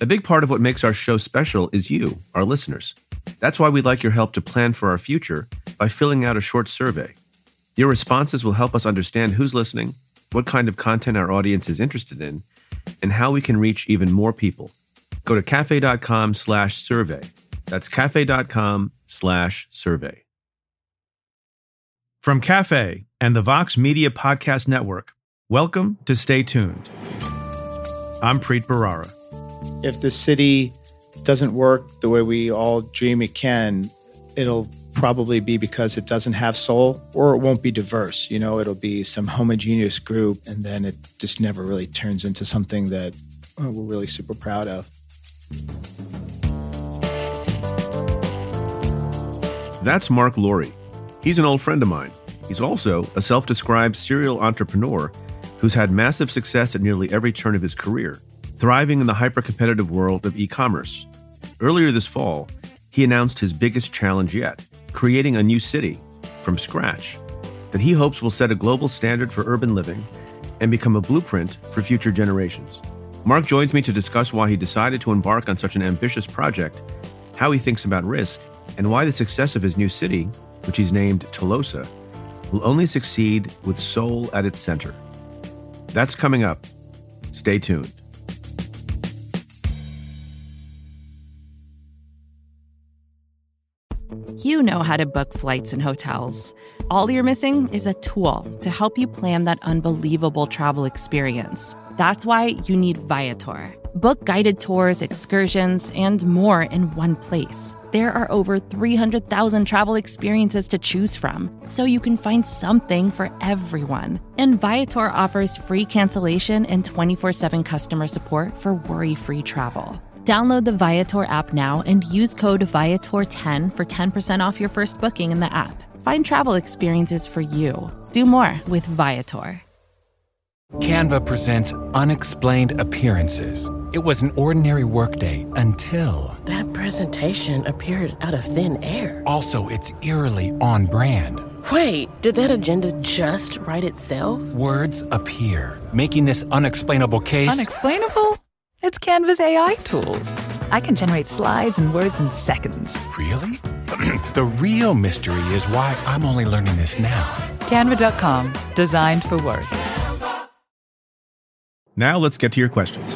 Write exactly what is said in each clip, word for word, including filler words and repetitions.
A big part of what makes our show special is you, our listeners. That's why we'd like your help to plan for our future by filling out a short survey. Your responses will help us understand who's listening, what kind of content our audience is interested in, and how we can reach even more people. Go to cafe.com slash survey. That's cafe.com slash survey. From Cafe and the Vox Media Podcast Network, welcome to Stay Tuned. I'm Preet Bharara. If the city doesn't work the way we all dream it can, it'll probably be because it doesn't have soul, or it won't be diverse. You know, it'll be some homogeneous group, and then it just never really turns into something that uh, we're really super proud of. That's Mark Laurie. He's an old friend of mine. He's also a self-described serial entrepreneur who's had massive success at nearly every turn of his career, thriving in the hyper-competitive world of e-commerce. Earlier this fall, he announced his biggest challenge yet, creating a new city from scratch that he hopes will set a global standard for urban living and become a blueprint for future generations. Mark joins me to discuss why he decided to embark on such an ambitious project, how he thinks about risk, and why the success of his new city, which he's named Telosa, will only succeed with soul at its center. That's coming up. Stay tuned. You know how to book flights and hotels. All you're missing is a tool to help you plan that unbelievable travel experience. That's why you need Viator. Book guided tours, excursions, and more in one place. There are over three hundred thousand travel experiences to choose from, so you can find something for everyone. And Viator offers free cancellation and twenty-four seven customer support for worry-free travel. Download the Viator app now and use code Viator ten for ten percent off your first booking in the app. Find travel experiences for you. Do more with Viator. Canva presents Unexplained Appearances. It was an ordinary workday until... That presentation appeared out of thin air. Also, it's eerily on brand. Wait, did that agenda just write itself? Words appear, making this unexplainable case... Unexplainable? It's Canva's A I tools. I can generate slides and words in seconds. Really? The real mystery is why I'm only learning this now. Canva dot com, designed for work. Now let's get to your questions.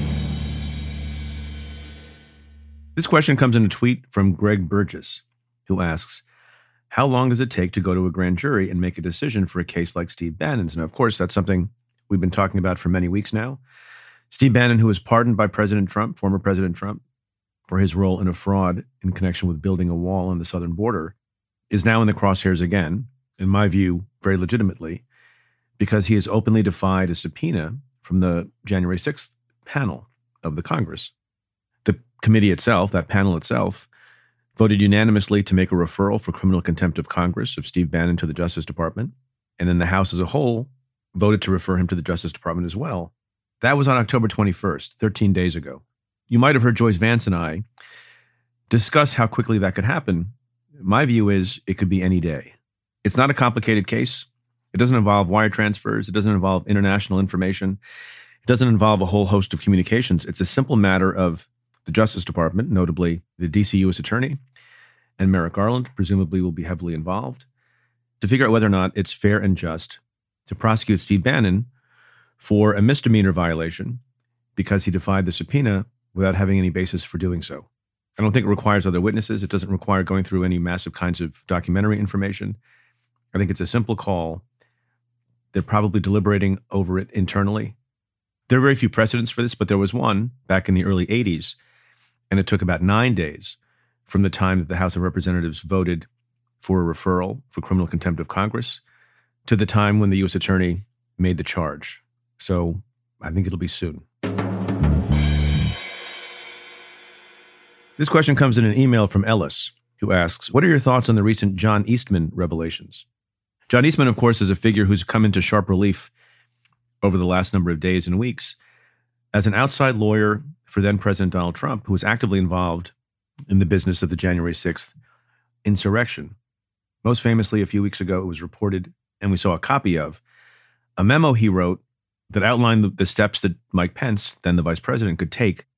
This question comes in a tweet from Greg Burgess, who asks, how long does it take to go to a grand jury and make a decision for a case like Steve Bannon's? And of course, that's something we've been talking about for many weeks now. Steve Bannon, who was pardoned by President Trump, former President Trump, for his role in a fraud in connection with building a wall on the southern border, is now in the crosshairs again, in my view, very legitimately, because he has openly defied a subpoena from the January sixth panel of the Congress. The committee itself, that panel itself, voted unanimously to make a referral for criminal contempt of Congress of Steve Bannon to the Justice Department, and then the House as a whole voted to refer him to the Justice Department as well. That was on October twenty-first, thirteen days ago. You might have heard Joyce Vance and I discuss how quickly that could happen. My view is it could be any day. It's not a complicated case. It doesn't involve wire transfers. It doesn't involve international information. It doesn't involve a whole host of communications. It's a simple matter of the Justice Department, notably the D C U S Attorney, and Merrick Garland, presumably will be heavily involved, to figure out whether or not it's fair and just to prosecute Steve Bannon for a misdemeanor violation because he defied the subpoena without having any basis for doing so. I don't think it requires other witnesses. It doesn't require going through any massive kinds of documentary information. I think it's a simple call. They're probably deliberating over it internally. There are very few precedents for this, but there was one back in the early eighties, and it took about nine days from the time that the House of Representatives voted for a referral for criminal contempt of Congress to the time when the U S Attorney made the charge. So I think it'll be soon. This question comes in an email from Ellis, who asks, what are your thoughts on the recent John Eastman revelations? John Eastman, of course, is a figure who's come into sharp relief over the last number of days and weeks as an outside lawyer for then President Donald Trump, who was actively involved in the business of the January sixth insurrection. Most famously, a few weeks ago, it was reported, and we saw a copy of, a memo he wrote that outlined the, the steps that Mike Pence, then the vice president, could take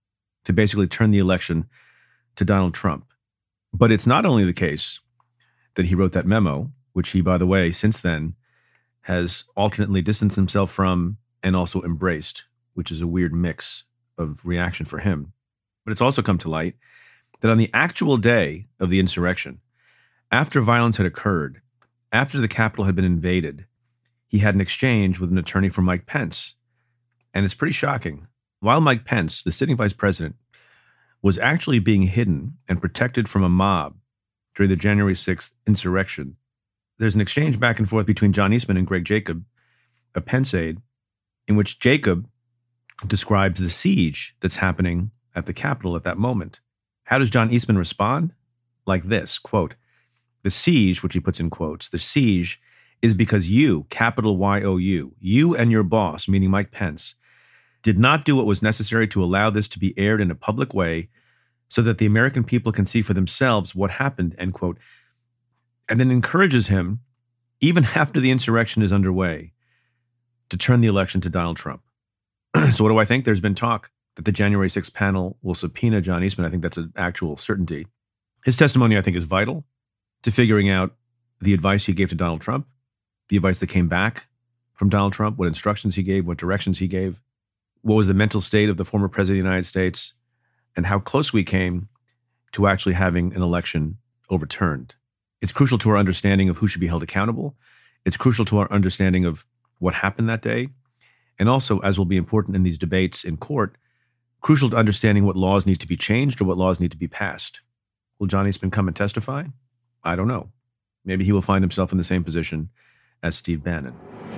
to basically turn the election to Donald Trump. But it's not only the case that he wrote that memo, which he, by the way, since then has alternately distanced himself from and also embraced, which is a weird mix of reaction for him. But it's also come to light that on the actual day of the insurrection, after violence had occurred, after the Capitol had been invaded, he had an exchange with an attorney for Mike Pence. And it's pretty shocking. While Mike Pence, the sitting vice president, was actually being hidden and protected from a mob during the January sixth insurrection, there's an exchange back and forth between John Eastman and Greg Jacob, a Pence aide, in which Jacob describes the siege that's happening at the Capitol at that moment. How does John Eastman respond? Like this, quote, "The siege," which he puts in quotes, "the siege is because you, capital Y O U, you and your boss," meaning Mike Pence, "did not do what was necessary to allow this to be aired in a public way so that the American people can see for themselves what happened," end quote. And then encourages him, even after the insurrection is underway, to turn the election to Donald Trump. So what do I think? There's been talk that the January sixth panel will subpoena John Eastman. I think that's an actual certainty. His testimony, I think, is vital to figuring out the advice he gave to Donald Trump, the advice that came back from Donald Trump, what instructions he gave, what directions he gave, what was the mental state of the former president of the United States, and how close we came to actually having an election overturned. It's crucial to our understanding of who should be held accountable. It's crucial to our understanding of what happened that day. And also, as will be important in these debates in court, crucial to understanding what laws need to be changed or what laws need to be passed. Will John Eastman come and testify? I don't know. Maybe he will find himself in the same position as Steve Bannon.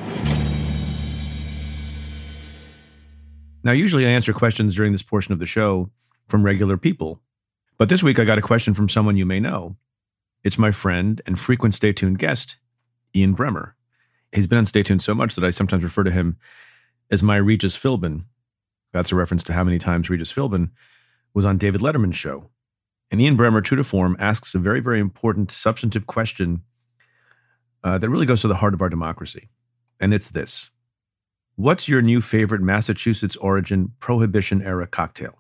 Now, usually I answer questions during this portion of the show from regular people. But this week I got a question from someone you may know. It's my friend and frequent Stay Tuned guest, Ian Bremmer. He's been on Stay Tuned so much that I sometimes refer to him as my Regis Philbin. That's a reference to how many times Regis Philbin was on David Letterman's show. And Ian Bremmer, true to form, asks a very, very important substantive question uh, that really goes to the heart of our democracy. And it's this. What's your new favorite Massachusetts origin Prohibition era cocktail?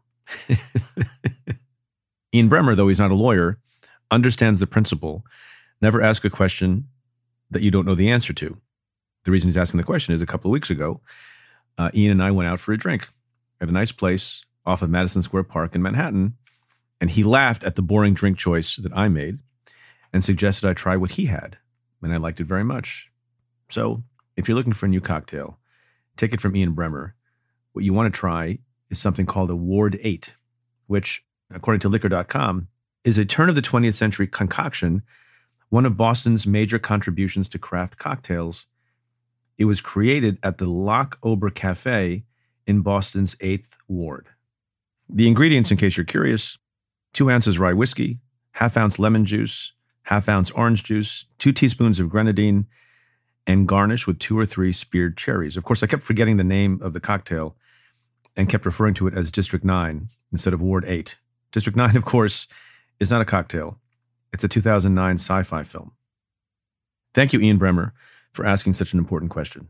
Ian Bremmer, though he's not a lawyer, understands the principle. Never ask a question that you don't know the answer to. The reason he's asking the question is a couple of weeks ago, uh, Ian and I went out for a drink at a nice place off of Madison Square Park in Manhattan, and he laughed at the boring drink choice that I made and suggested I try what he had, and I liked it very much. So if you're looking for a new cocktail, take it from Ian Bremmer. What you want to try is something called a Ward eight, which, according to liquor dot com, is a turn of the twentieth century concoction, one of Boston's major contributions to craft cocktails. It was created at the Loch Ober Cafe in Boston's eighth Ward. The ingredients, in case you're curious, two ounces rye whiskey, half ounce lemon juice, half ounce orange juice, two teaspoons of grenadine, and garnish with two or three speared cherries. Of course, I kept forgetting the name of the cocktail and kept referring to it as District nine instead of Ward eight. District nine, of course, is not a cocktail. It's a two thousand nine sci-fi film. Thank you, Ian Bremmer, for asking such an important question.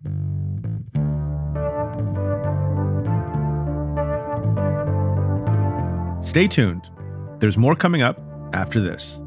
Stay tuned. There's more coming up after this.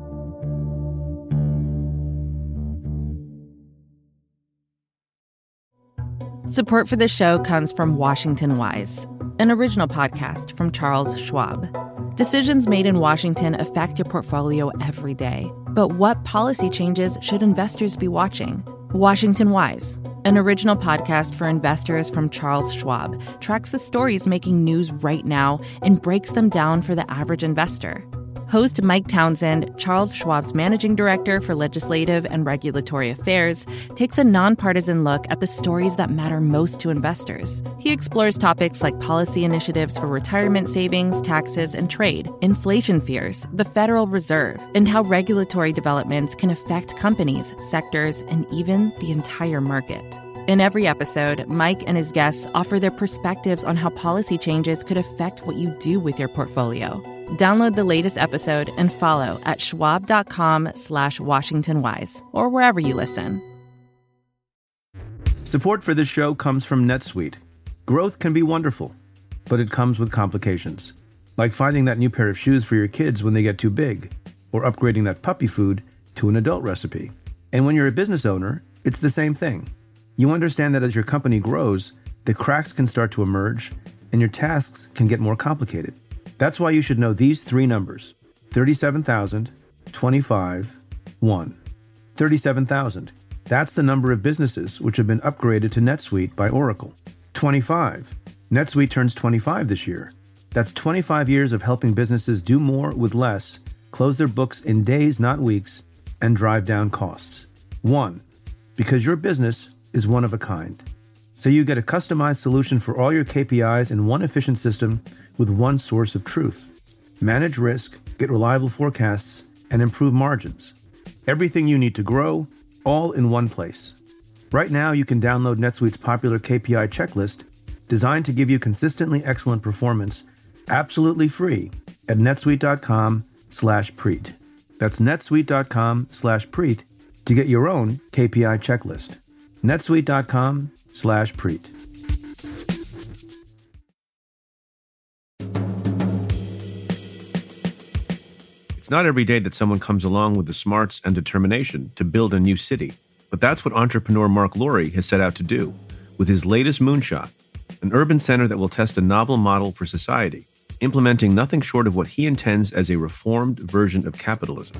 Support for this show comes from Washington Wise, an original podcast from Charles Schwab. Decisions made in Washington affect your portfolio every day. But what policy changes should investors be watching? Washington Wise, an original podcast for investors from Charles Schwab, tracks the stories making news right now and breaks them down for the average investor. Host Mike Townsend, Charles Schwab's managing director for legislative and regulatory affairs, takes a nonpartisan look at the stories that matter most to investors. He explores topics like policy initiatives for retirement savings, taxes, and trade, inflation fears, the Federal Reserve, and how regulatory developments can affect companies, sectors, and even the entire market. In every episode, Mike and his guests offer their perspectives on how policy changes could affect what you do with your portfolio. Download the latest episode and follow at schwab.com slash Washington Wise or wherever you listen. Support for this show comes from NetSuite. Growth can be wonderful, but it comes with complications. like finding that new pair of shoes for your kids when they get too big, or upgrading that puppy food to an adult recipe. And when you're a business owner, it's the same thing. You understand that as your company grows, the cracks can start to emerge, and your tasks can get more complicated. That's why you should know these three numbers: thirty-seven thousand, twenty-five, one. thirty-seven thousand. That's the number of businesses which have been upgraded to NetSuite by Oracle. twenty-five. NetSuite turns twenty-five this year. That's twenty-five years of helping businesses do more with less, close their books in days, not weeks, and drive down costs. One, because your business is one of a kind. So you get a customized solution for all your K P Is in one efficient system with one source of truth. Manage risk, get reliable forecasts, and improve margins. Everything you need to grow, all in one place. Right now, you can download NetSuite's popular K P I checklist, designed to give you consistently excellent performance, absolutely free at netsuite.com slash Preet. That's netsuite.com slash Preet to get your own K P I checklist. netsuite.com slash Preet. It's not every day that someone comes along with the smarts and determination to build a new city, but that's what entrepreneur Mark Lowry has set out to do with his latest moonshot, an urban center that will test a novel model for society, implementing nothing short of what he intends as a reformed version of capitalism.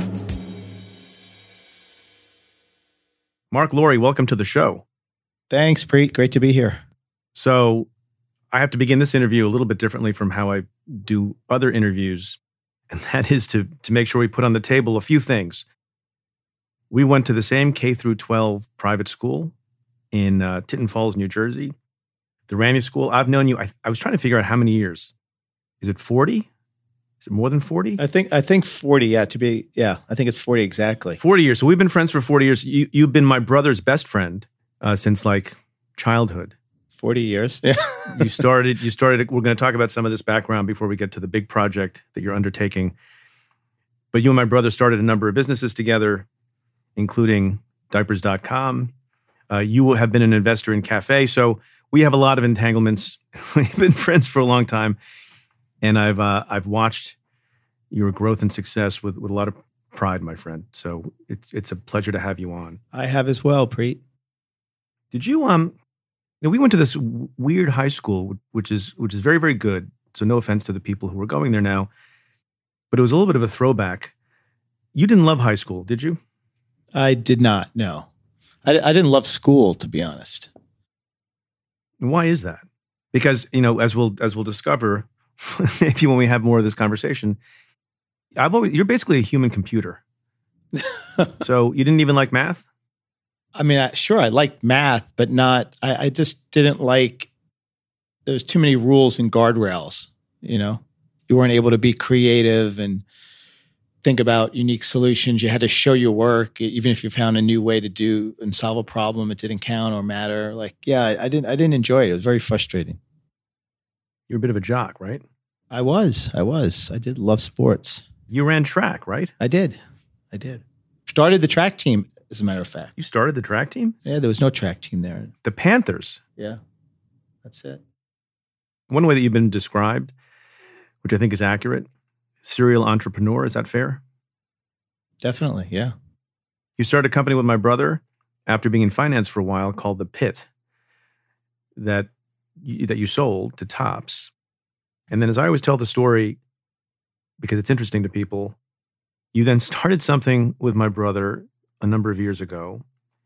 Mark Lowry, welcome to the show. Thanks, Preet. Great to be here. So I have to begin this interview a little bit differently from how I do other interviews, and that is to, to make sure we put on the table a few things. We went to the same K through twelve private school in uh, Tinton Falls, New Jersey, the Ramy School. I've known you, I, I was trying to figure out how many years. Is it forty? Is it more than forty? I think I think forty, yeah, to be, yeah, I think it's forty exactly. forty years. So we've been friends for forty years. You, you've been my brother's best friend uh, since like childhood. forty years. Yeah. you started, you started, we're going to talk about some of this background before we get to the big project that you're undertaking. But you and my brother started a number of businesses together, including diapers dot com. Uh, you have been an investor in Cafe. So we have a lot of entanglements. We've been friends for a long time. And I've uh, I've watched your growth and success with, with a lot of pride, my friend. So it's it's a pleasure to have you on. I have as well, Preet. Did you um? You know, we went to this w- weird high school, which is which is very very good. So no offense to the people who are going there now, but it was a little bit of a throwback. You didn't love high school, did you? I did not. No, I, I didn't love school, to be honest. Why is that? Because you know, as we'll as we'll discover. Maybe when we have more of this conversation, I've always, you're basically a human computer. So you didn't even like math? I mean, I, sure, I liked math, but not, I, I just didn't like, there's too many rules and guardrails, you know? You weren't able to be creative and think about unique solutions. You had to show your work, even if you found a new way to do and solve a problem, it didn't count or matter. Like, yeah, I, I didn't, I didn't enjoy it. It was very frustrating. You're a bit of a jock, right? I was. I was. I did love sports. You ran track, right? I did. I did. Started the track team, as a matter of fact. You started the track team? Yeah, there was no track team there. The Panthers? Yeah, that's it. One way that you've been described, which I think is accurate, serial entrepreneur, is that fair? Definitely, yeah. You started a company with my brother after being in finance for a while called The Pit that that you sold to Topps. And then as I always tell the story, because it's interesting to people, you then started something with my brother a number of years ago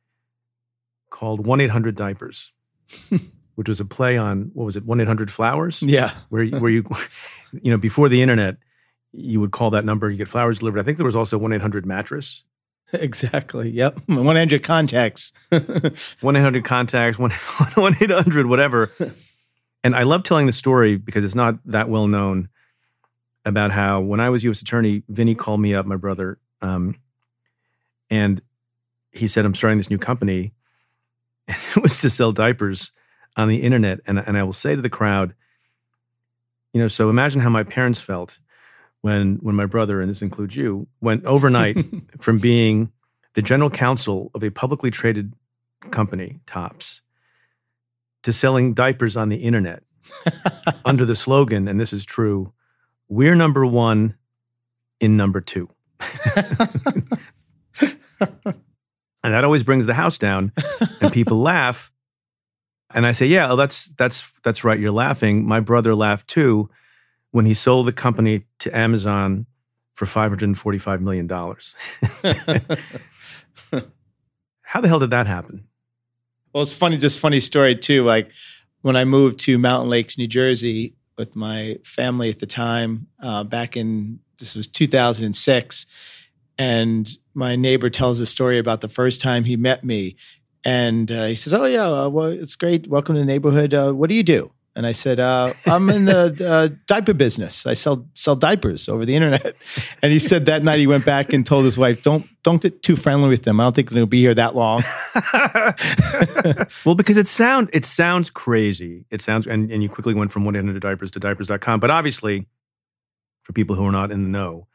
called one eight hundred diapers, which was a play on, what was it, one eight hundred flowers? Yeah. Where, where you, you know, before the internet, you would call that number, you get flowers delivered. I think there was also one eight hundred mattress. Exactly. Yep. one eight hundred contacts. one eight hundred contacts, one eight hundred whatever. And I love telling the story because it's not that well known about how when I was U S attorney, Vinny called me up, my brother, um, and he said, I'm starting this new company. And it was to sell diapers on the internet. And, and I will say to the crowd, you know, so imagine how my parents felt when when my brother, and this includes you, went overnight from being the general counsel of a publicly traded company, Topps, to selling diapers on the internet under the slogan, and this is true, we're number one in number two. And that always brings the house down, and people laugh. And I say, yeah, well, that's that's that's right. You're laughing. My brother laughed too when he sold the company to Amazon for five hundred forty-five million dollars. How the hell did that happen? Well, it's funny, just funny story too. Like when I moved to Mountain Lakes, New Jersey with my family at the time, uh, back in, this was two thousand six. And my neighbor tells a story about the first time he met me. And uh, he says, oh, yeah, uh, well, it's great. Welcome to the neighborhood. Uh, what do you do? And I said, uh, I'm in the uh, diaper business. I sell sell diapers over the internet. And he said that night he went back and told his wife, don't don't get too friendly with them. I don't think they'll be here that long. Well, because it sound it sounds crazy. It sounds, and, and you quickly went from one eight hundred diapers to diapers dot com. But obviously, for people who are not in the know,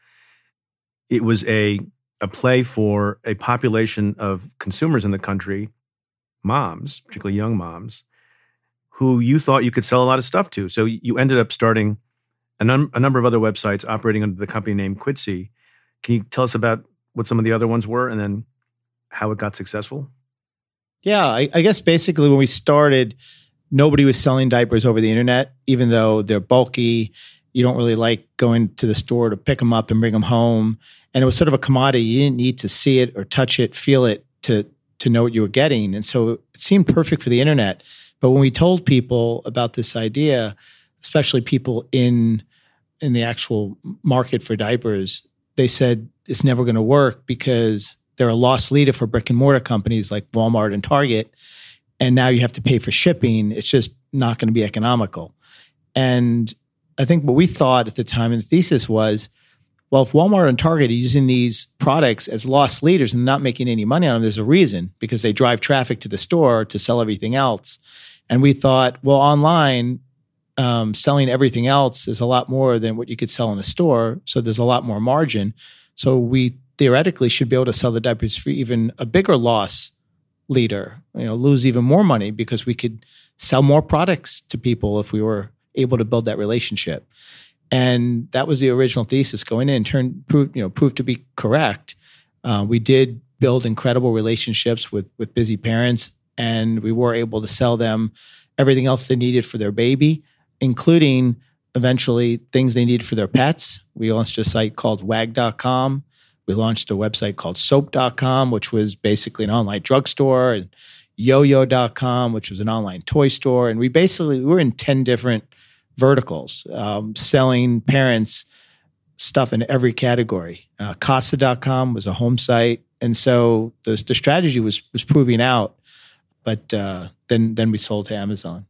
it was a a play for a population of consumers in the country, moms, particularly young moms, who you thought you could sell a lot of stuff to. So you ended up starting a, num- a number of other websites operating under the company name Quidsi. Can you tell us about what some of the other ones were and then how it got successful? Yeah, I, I guess basically when we started, nobody was selling diapers over the internet, even though they're bulky. You don't really like going to the store to pick them up and bring them home. And it was sort of a commodity. You didn't need to see it or touch it, feel it to, to know what you were getting. And so it seemed perfect for the internet. But when we told people about this idea, especially people in in the actual market for diapers, they said it's never going to work because they're a loss leader for brick and mortar companies like Walmart and Target. And now you have to pay for shipping. It's just not going to be economical. And I think what we thought at the time and the thesis was, well, if Walmart and Target are using these products as loss leaders and not making any money on them, there's a reason, because they drive traffic to the store to sell everything else. And we thought, well, online, um, selling everything else is a lot more than what you could sell in a store. So there's a lot more margin. So we theoretically should be able to sell the diapers for even a bigger loss leader, you know, lose even more money because we could sell more products to people if we were able to build that relationship. And that was the original thesis going in, turned, proved, you know, proved to be correct. Uh, we did build incredible relationships with, with busy parents, and we were able to sell them everything else they needed for their baby, including eventually things they needed for their pets. We launched a site called wag dot com. We launched a website called soap dot com, which was basically an online drugstore, and yo yo dot com, which was an online toy store. And we basically, we were in ten different verticals, um, selling parents stuff in every category. Uh, casa dot com was a home site. And so the, the strategy was was proving out. But uh, then then we sold to Amazon.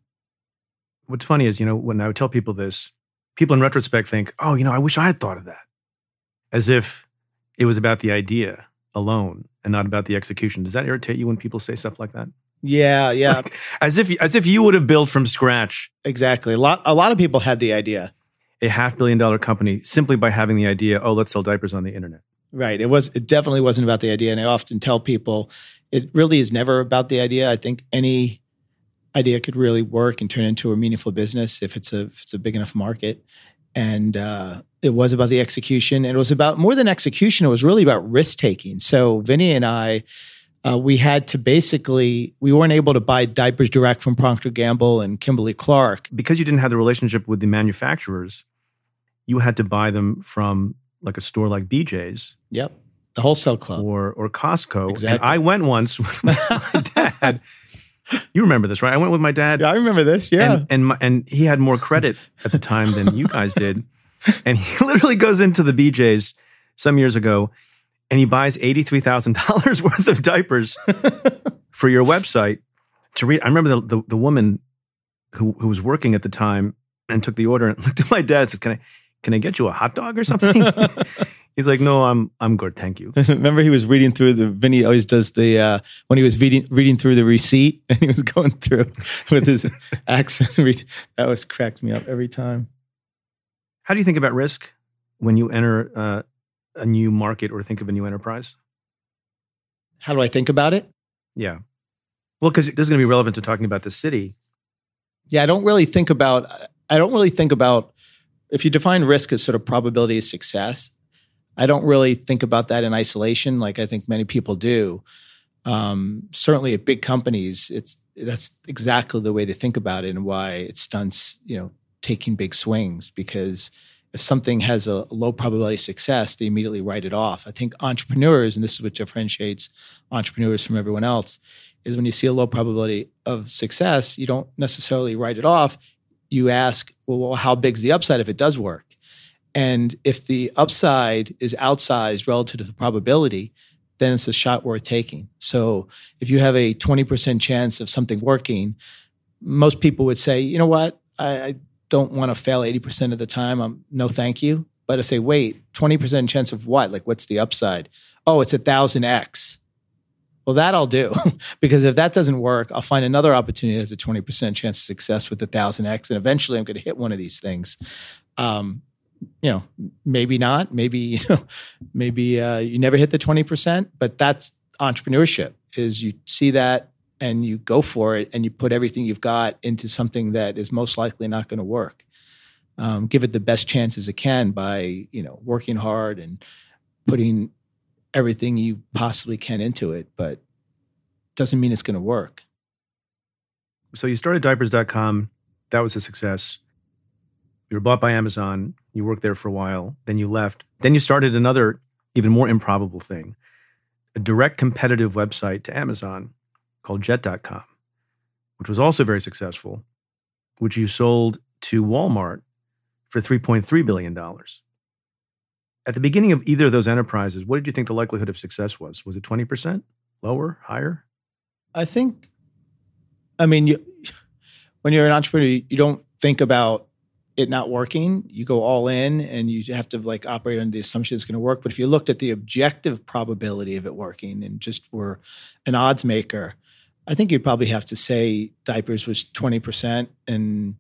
What's funny is, you know, when I would tell people this, people in retrospect think, oh, you know, I wish I had thought of that. As if it was about the idea alone and not about the execution. Does that irritate you when people say stuff like that? Yeah, yeah. Like, as if as if you would have built from scratch. Exactly. A lot a lot of people had the idea. A half billion dollar company simply by having the idea, oh, let's sell diapers on the internet. Right. It was it definitely wasn't about the idea. And I often tell people it really is never about the idea. I think any idea could really work and turn into a meaningful business if it's a if it's a big enough market. And uh, it was about the execution. And it was about more than execution. It was really about risk taking. So Vinny and I, uh, we had to basically, we weren't able to buy diapers direct from Procter and Gamble and Kimberly Clark. Because you didn't have the relationship with the manufacturers, you had to buy them from like a store like B J's. Yep. The wholesale club. Or or Costco. Exactly. And I went once with my dad. You remember this, right? I went with my dad. Yeah, I remember this. Yeah. And and, my, and he had more credit at the time than you guys did. And he literally goes into the B J's some years ago and he buys eighty-three thousand dollars worth of diapers for your website to read. I remember the, the, the woman who, who was working at the time and took the order and looked at my dad and said, can I, can I get you a hot dog or something? He's like, no, I'm I'm good, thank you. Remember, he was reading through the. Vinny always does the uh, when he was reading reading through the receipt, and he was going through with his accent. Read, that was cracked me up every time. How do you think about risk when you enter uh, a new market or think of a new enterprise? How do I think about it? Yeah, well, because this is going to be relevant to talking about the city. Yeah, I don't really think about. I don't really think about if you define risk as sort of probability of success, I don't really think about that in isolation like I think many people do. Um, certainly at big companies, it's that's exactly the way they think about it and why it stunts, you know, taking big swings, because if something has a low probability of success, they immediately write it off. I think entrepreneurs, and this is what differentiates entrepreneurs from everyone else, is when you see a low probability of success, you don't necessarily write it off. You ask, well, well how big's the upside if it does work? And if the upside is outsized relative to the probability, then it's a shot worth taking. So if you have a twenty percent chance of something working, most people would say, you know what, I, I don't want to fail eighty percent of the time. I'm no thank you. But I say, wait, twenty percent chance of what? Like, what's the upside? Oh, it's a thousand X. Well, that I'll do, because if that doesn't work, I'll find another opportunity that has a twenty percent chance of success with a thousand X. And eventually I'm going to hit one of these things. Um, you know, maybe not, maybe, you know, maybe uh, you never hit the twenty percent, but that's entrepreneurship, is you see that and you go for it and you put everything you've got into something that is most likely not going to work. Um, give it the best chances it can by, you know, working hard and putting everything you possibly can into it, but doesn't mean it's going to work. So you started diapers dot com. That was a success. You were bought by Amazon. You worked there for a while. Then you left. Then you started another, even more improbable thing, a direct competitive website to Amazon called jet dot com, which was also very successful, which you sold to Walmart for three point three billion dollars. At the beginning of either of those enterprises, what did you think the likelihood of success was? Was it twenty percent? Lower? Higher? I think, I mean, you, when you're an entrepreneur, you don't think about it not working. You go all in and you have to like operate under the assumption it's going to work. But if you looked at the objective probability of it working and just were an odds maker, I think you'd probably have to say diapers was twenty percent and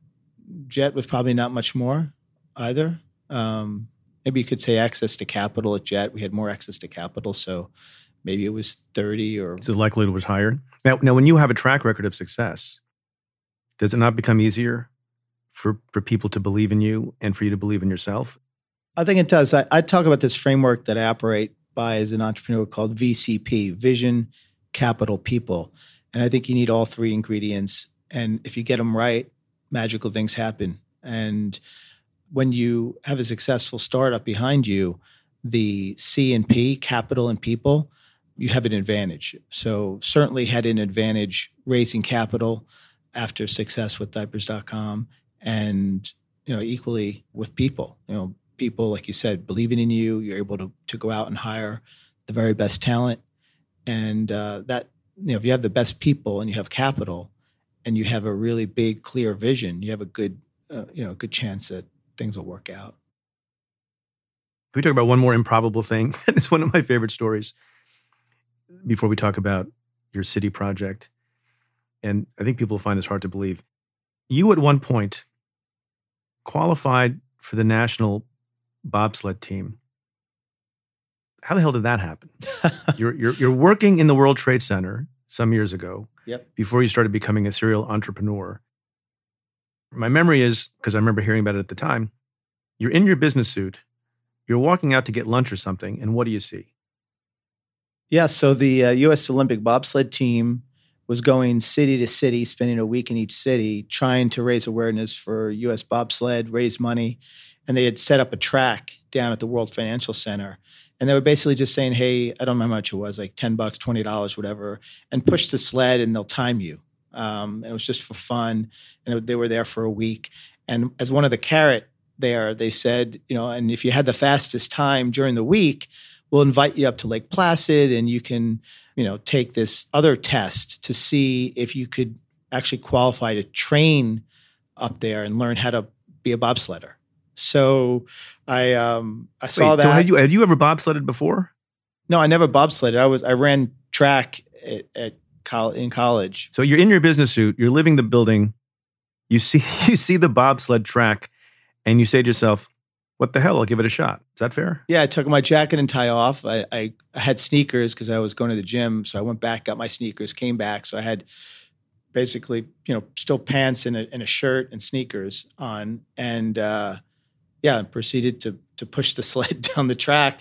Jet was probably not much more either. Um, maybe you could say access to capital at Jet. We had more access to capital, so maybe it was thirty or... So the likelihood was higher. Now, now, when you have a track record of success, does it not become easier for, for people to believe in you and for you to believe in yourself? I think it does. I, I talk about this framework that I operate by as an entrepreneur called V C P, Vision, Capital, People. And I think you need all three ingredients. And if you get them right, magical things happen. And when you have a successful startup behind you, the C and P, capital and people, you have an advantage. So certainly had an advantage raising capital after success with diapers dot com, and you know, equally with people. You know, people, like you said, believing in you, you're able to to go out and hire the very best talent. And uh, that, you know, if you have the best people and you have capital and you have a really big, clear vision, you have a good, uh, you know, good chance that things will work out. Can we talk about one more improbable thing? It's one of my favorite stories before we talk about your city project. And I think people find this hard to believe. You at one point qualified for the national bobsled team. How the hell did that happen? you're, you're, you're working in the World Trade Center some years ago, yep, before you started becoming a serial entrepreneur. My memory is, because I remember hearing about it at the time, you're in your business suit, you're walking out to get lunch or something, and what do you see? Yeah, so the uh, U S Olympic bobsled team was going city to city, spending a week in each city, trying to raise awareness for U S bobsled, raise money. And they had set up a track down at the World Financial Center. And they were basically just saying, hey, I don't know how much it was, like ten bucks, twenty dollars, whatever, and push the sled and they'll time you. Um, it was just for fun. And it, they were there for a week. And as one of the carrot there, they said, you know, and if you had the fastest time during the week, we'll invite you up to Lake Placid and you can, you know, take this other test to see if you could actually qualify to train up there and learn how to be a bobsledder. So I um, I saw Wait, that. So had you had you ever bobsledded before? No, I never bobsledded. I was I ran track at, at col- in college. So you're in your business suit, you're leaving the building, you see you see the bobsled track, and you say to yourself, what the hell, I'll give it a shot. Is that fair? Yeah, I took my jacket and tie off. I, I, I had sneakers because I was going to the gym. So I went back, got my sneakers, came back. So I had basically, you know, still pants and a, and a shirt and sneakers on. And uh, yeah, proceeded to to push the sled down the track.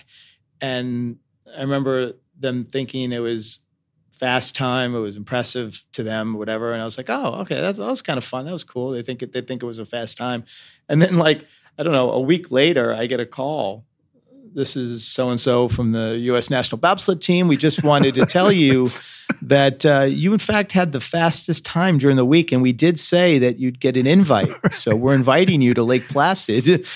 And I remember them thinking it was fast time. It was impressive to them, whatever. And I was like, oh, okay, that's, that was kind of fun. That was cool. They think it, they think it was a fast time. And then like, I don't know, a week later, I get a call. This is so-and-so from the U S National Bobsled Team. We just wanted to tell you that uh, you, in fact, had the fastest time during the week. And we did say that you'd get an invite. So we're inviting you to Lake Placid.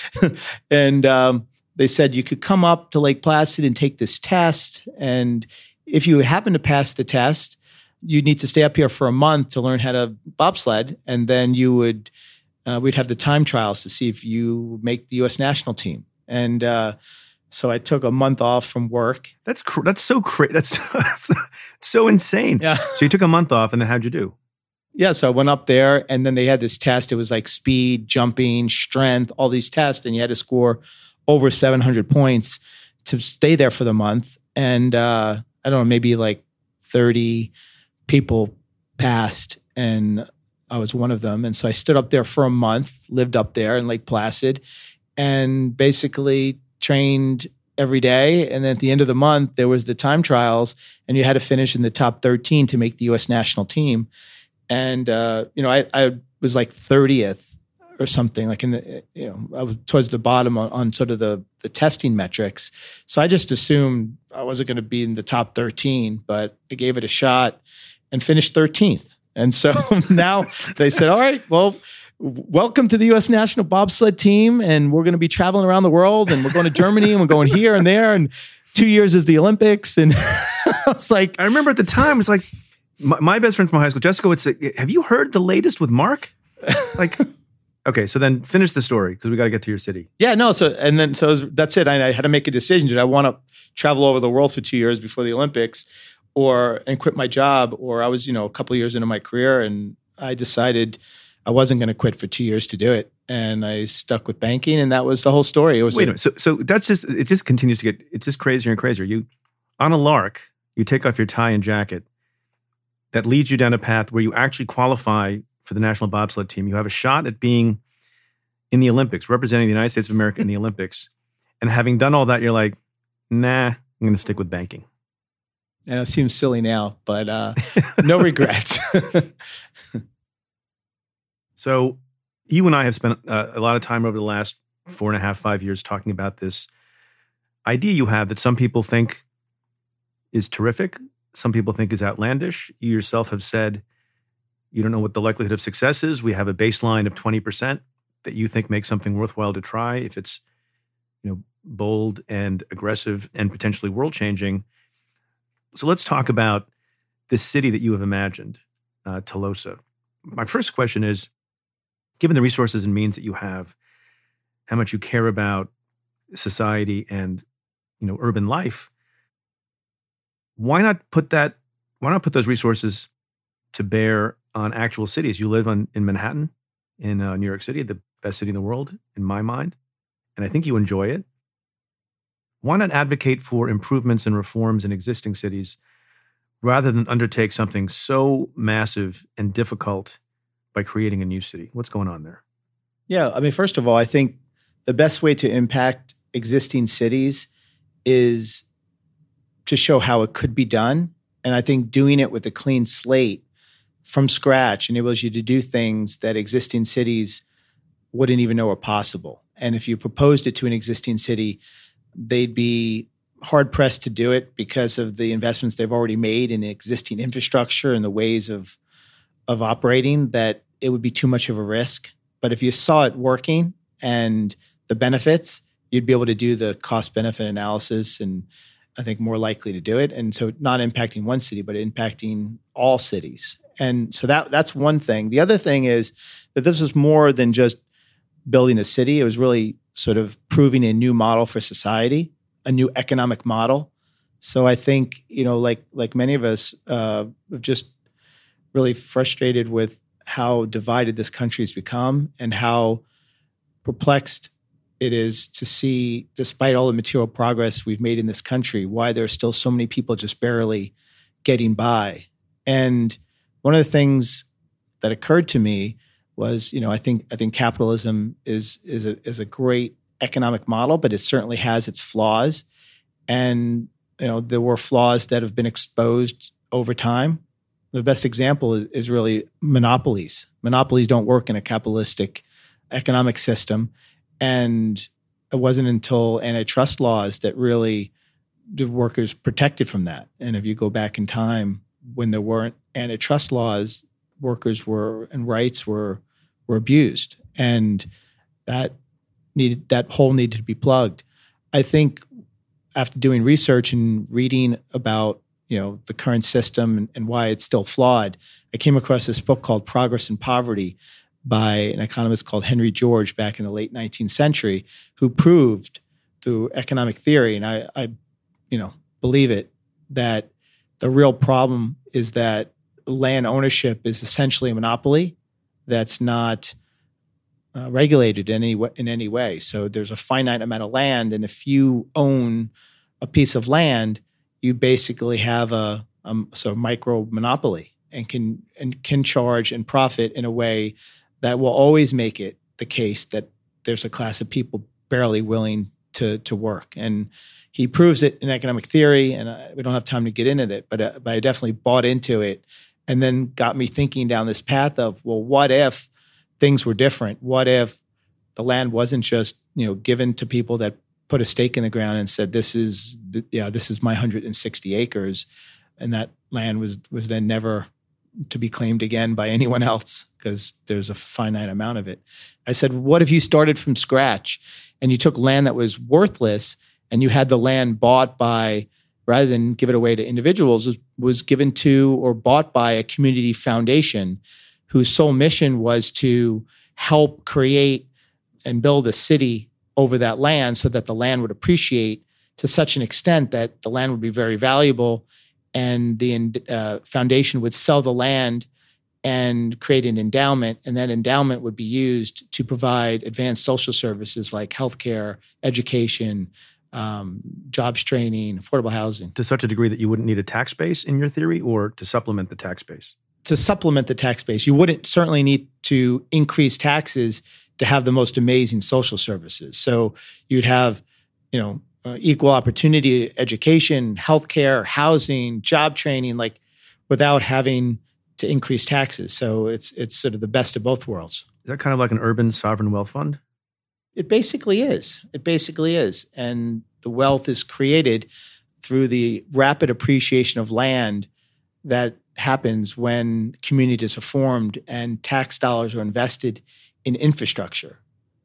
and um, they said you could come up to Lake Placid and take this test. And if you happen to pass the test, you'd need to stay up here for a month to learn how to bobsled. And then you would, uh, we'd have the time trials to see if you make the U S national team. And uh, so I took a month off from work. That's cr- that's so crazy. That's, that's so insane. Yeah. So you took a month off, and then how'd you do? Yeah, so I went up there, and then they had this test. It was like speed, jumping, strength, all these tests, and you had to score over seven hundred points to stay there for the month. And uh, I don't know, maybe like thirty people passed, and I was one of them. And so I stood up there for a month, lived up there in Lake Placid, and basically trained every day. And then at the end of the month, there was the time trials, and you had to finish in the top thirteen to make the U S national team. And, uh, you know, I, I was like thirtieth or something, like in the, you know, I was towards the bottom on, on sort of the, the testing metrics. So I just assumed I wasn't going to be in the top thirteen, but I gave it a shot and finished thirteenth. And so now they said, all right, well, welcome to the U S National Bobsled Team, and we're going to be traveling around the world, and we're going to Germany, and we're going here and there, and two years is the Olympics. And I was like, I remember at the time, it's like my, my best friend from high school, Jessica, would say, "Have you heard the latest with Mark?" Like, okay, so then finish the story because we got to get to your city. Yeah, no. So and then so it was, that's it. I, I had to make a decision: did I want to travel over the world for two years before the Olympics, or and quit my job? Or I was, you know, a couple of years into my career, and I decided I wasn't going to quit for two years to do it. And I stuck with banking, and that was the whole story. It was Wait a, a minute. So, so that's just, it just continues to get, it's just crazier and crazier. You, on a lark, you take off your tie and jacket that leads you down a path where you actually qualify for the national bobsled team. You have a shot at being in the Olympics, representing the United States of America in the Olympics. And having done all that, you're like, nah, I'm going to stick with banking. And it seems silly now, but uh, no regrets. So you and I have spent uh, a lot of time over the last four and a half, five years talking about this idea you have that some people think is terrific, some people think is outlandish. You yourself have said you don't know what the likelihood of success is. We have a baseline of twenty percent that you think makes something worthwhile to try if it's, you know, bold and aggressive and potentially world-changing. So let's talk about this city that you have imagined, uh, Telosa. My first question is, given the resources and means that you have, how much you care about society and, you know, urban life, why not put that, why not put those resources to bear on actual cities? You live on, in Manhattan, in uh, New York City, the best city in the world, in my mind, and I think you enjoy it. Why not advocate for improvements and reforms in existing cities rather than undertake something so massive and difficult by creating a new city? What's going on there? Yeah, I mean, first of all, I think the best way to impact existing cities is to show how it could be done. And I think doing it with a clean slate from scratch enables you to do things that existing cities wouldn't even know are possible. And if you proposed it to an existing city, they'd be hard-pressed to do it because of the investments they've already made in existing infrastructure and the ways of of operating, that it would be too much of a risk. But if you saw it working and the benefits, you'd be able to do the cost-benefit analysis and I think more likely to do it. And so not impacting one city, but impacting all cities. And so that that's one thing. The other thing is that this was more than just building a city. It was really sort of proving a new model for society, a new economic model. So I think, you know, like like many of us uh, have just really frustrated with how divided this country has become and how perplexed it is to see, despite all the material progress we've made in this country, why there are still so many people just barely getting by. And one of the things that occurred to me was, you know, I think I think capitalism is is a is a great economic model, but it certainly has its flaws. And, you know, there were flaws that have been exposed over time. The best example is, is really monopolies. Monopolies don't work in a capitalistic economic system. And it wasn't until antitrust laws that really the workers protected from that. And if you go back in time, when there weren't antitrust laws, workers were and rights were were abused, and that needed that hole needed to be plugged. I think after doing research and reading about you know the current system and, and why it's still flawed, I came across this book called Progress and Poverty by an economist called Henry George back in the late nineteenth century, who proved through economic theory, and I, I you know believe it, that the real problem is that land ownership is essentially a monopoly that's not uh, regulated in any way, in any way. So there's a finite amount of land, and if you own a piece of land, you basically have a, a sort of micro monopoly and can and can charge and profit in a way that will always make it the case that there's a class of people barely willing to to work. And he proves it in economic theory, and I, we don't have time to get into it, but, uh, but I definitely bought into it, and then got me thinking down this path of, well, what if things were different? What if the land wasn't just you know given to people that put a stake in the ground and said, "This is the, yeah, this is my one hundred sixty acres," and that land was was then never to be claimed again by anyone else because there's a finite amount of it. I said, what if you started from scratch and you took land that was worthless and you had the land bought by, rather than give it away to individuals, was, was given to or bought by a community foundation whose sole mission was to help create and build a city over that land so that the land would appreciate to such an extent that the land would be very valuable, and the uh, foundation would sell the land and create an endowment, and that endowment would be used to provide advanced social services like healthcare, education, um, jobs training, affordable housing. To such a degree that you wouldn't need a tax base in your theory, or to supplement the tax base? To supplement the tax base. You wouldn't certainly need to increase taxes to have the most amazing social services. So you'd have, you know, uh, equal opportunity education, healthcare, housing, job training, like without having to increase taxes. So it's it's sort of the best of both worlds. Is that kind of like an urban sovereign wealth fund? It basically is. It basically is. And the wealth is created through the rapid appreciation of land that happens when communities are formed and tax dollars are invested in infrastructure.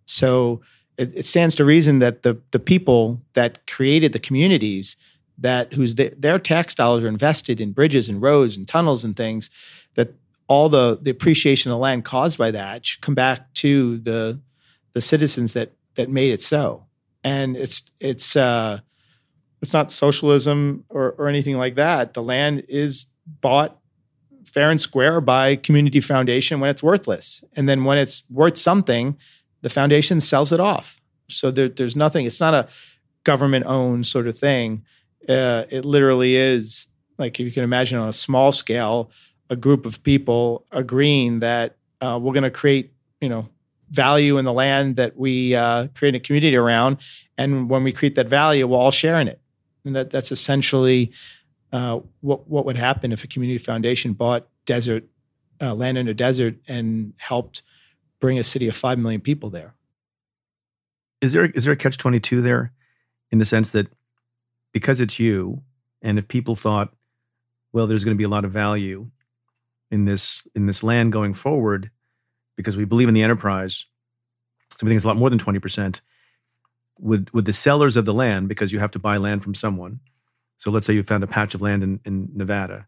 So it, it stands to reason that the the people that created the communities, that whose the, their tax dollars are invested in bridges and roads and tunnels and things, that all the, the appreciation of the land caused by that should come back to the the citizens that that made it so. And it's it's uh, it's not socialism or, or anything like that. The land is bought fair and square by community foundation when it's worthless. And then when it's worth something, the foundation sells it off. So there, there's nothing, it's not a government-owned sort of thing. Uh, it literally is, like if you can imagine on a small scale, a group of people agreeing that uh, we're going to create, you know, value in the land that we uh, create a community around. And when we create that value, we'll all share in it. And that that's essentially uh, what what would happen if a community foundation bought desert uh, land in a desert and helped bring a city of five million people there. Is there is there a catch twenty-two there, in the sense that because it's you, and if people thought, well, there's going to be a lot of value in this in this land going forward, because we believe in the enterprise, so we think it's a lot more than twenty percent, would, would the sellers of the land, because you have to buy land from someone, so let's say you found a patch of land in, in Nevada,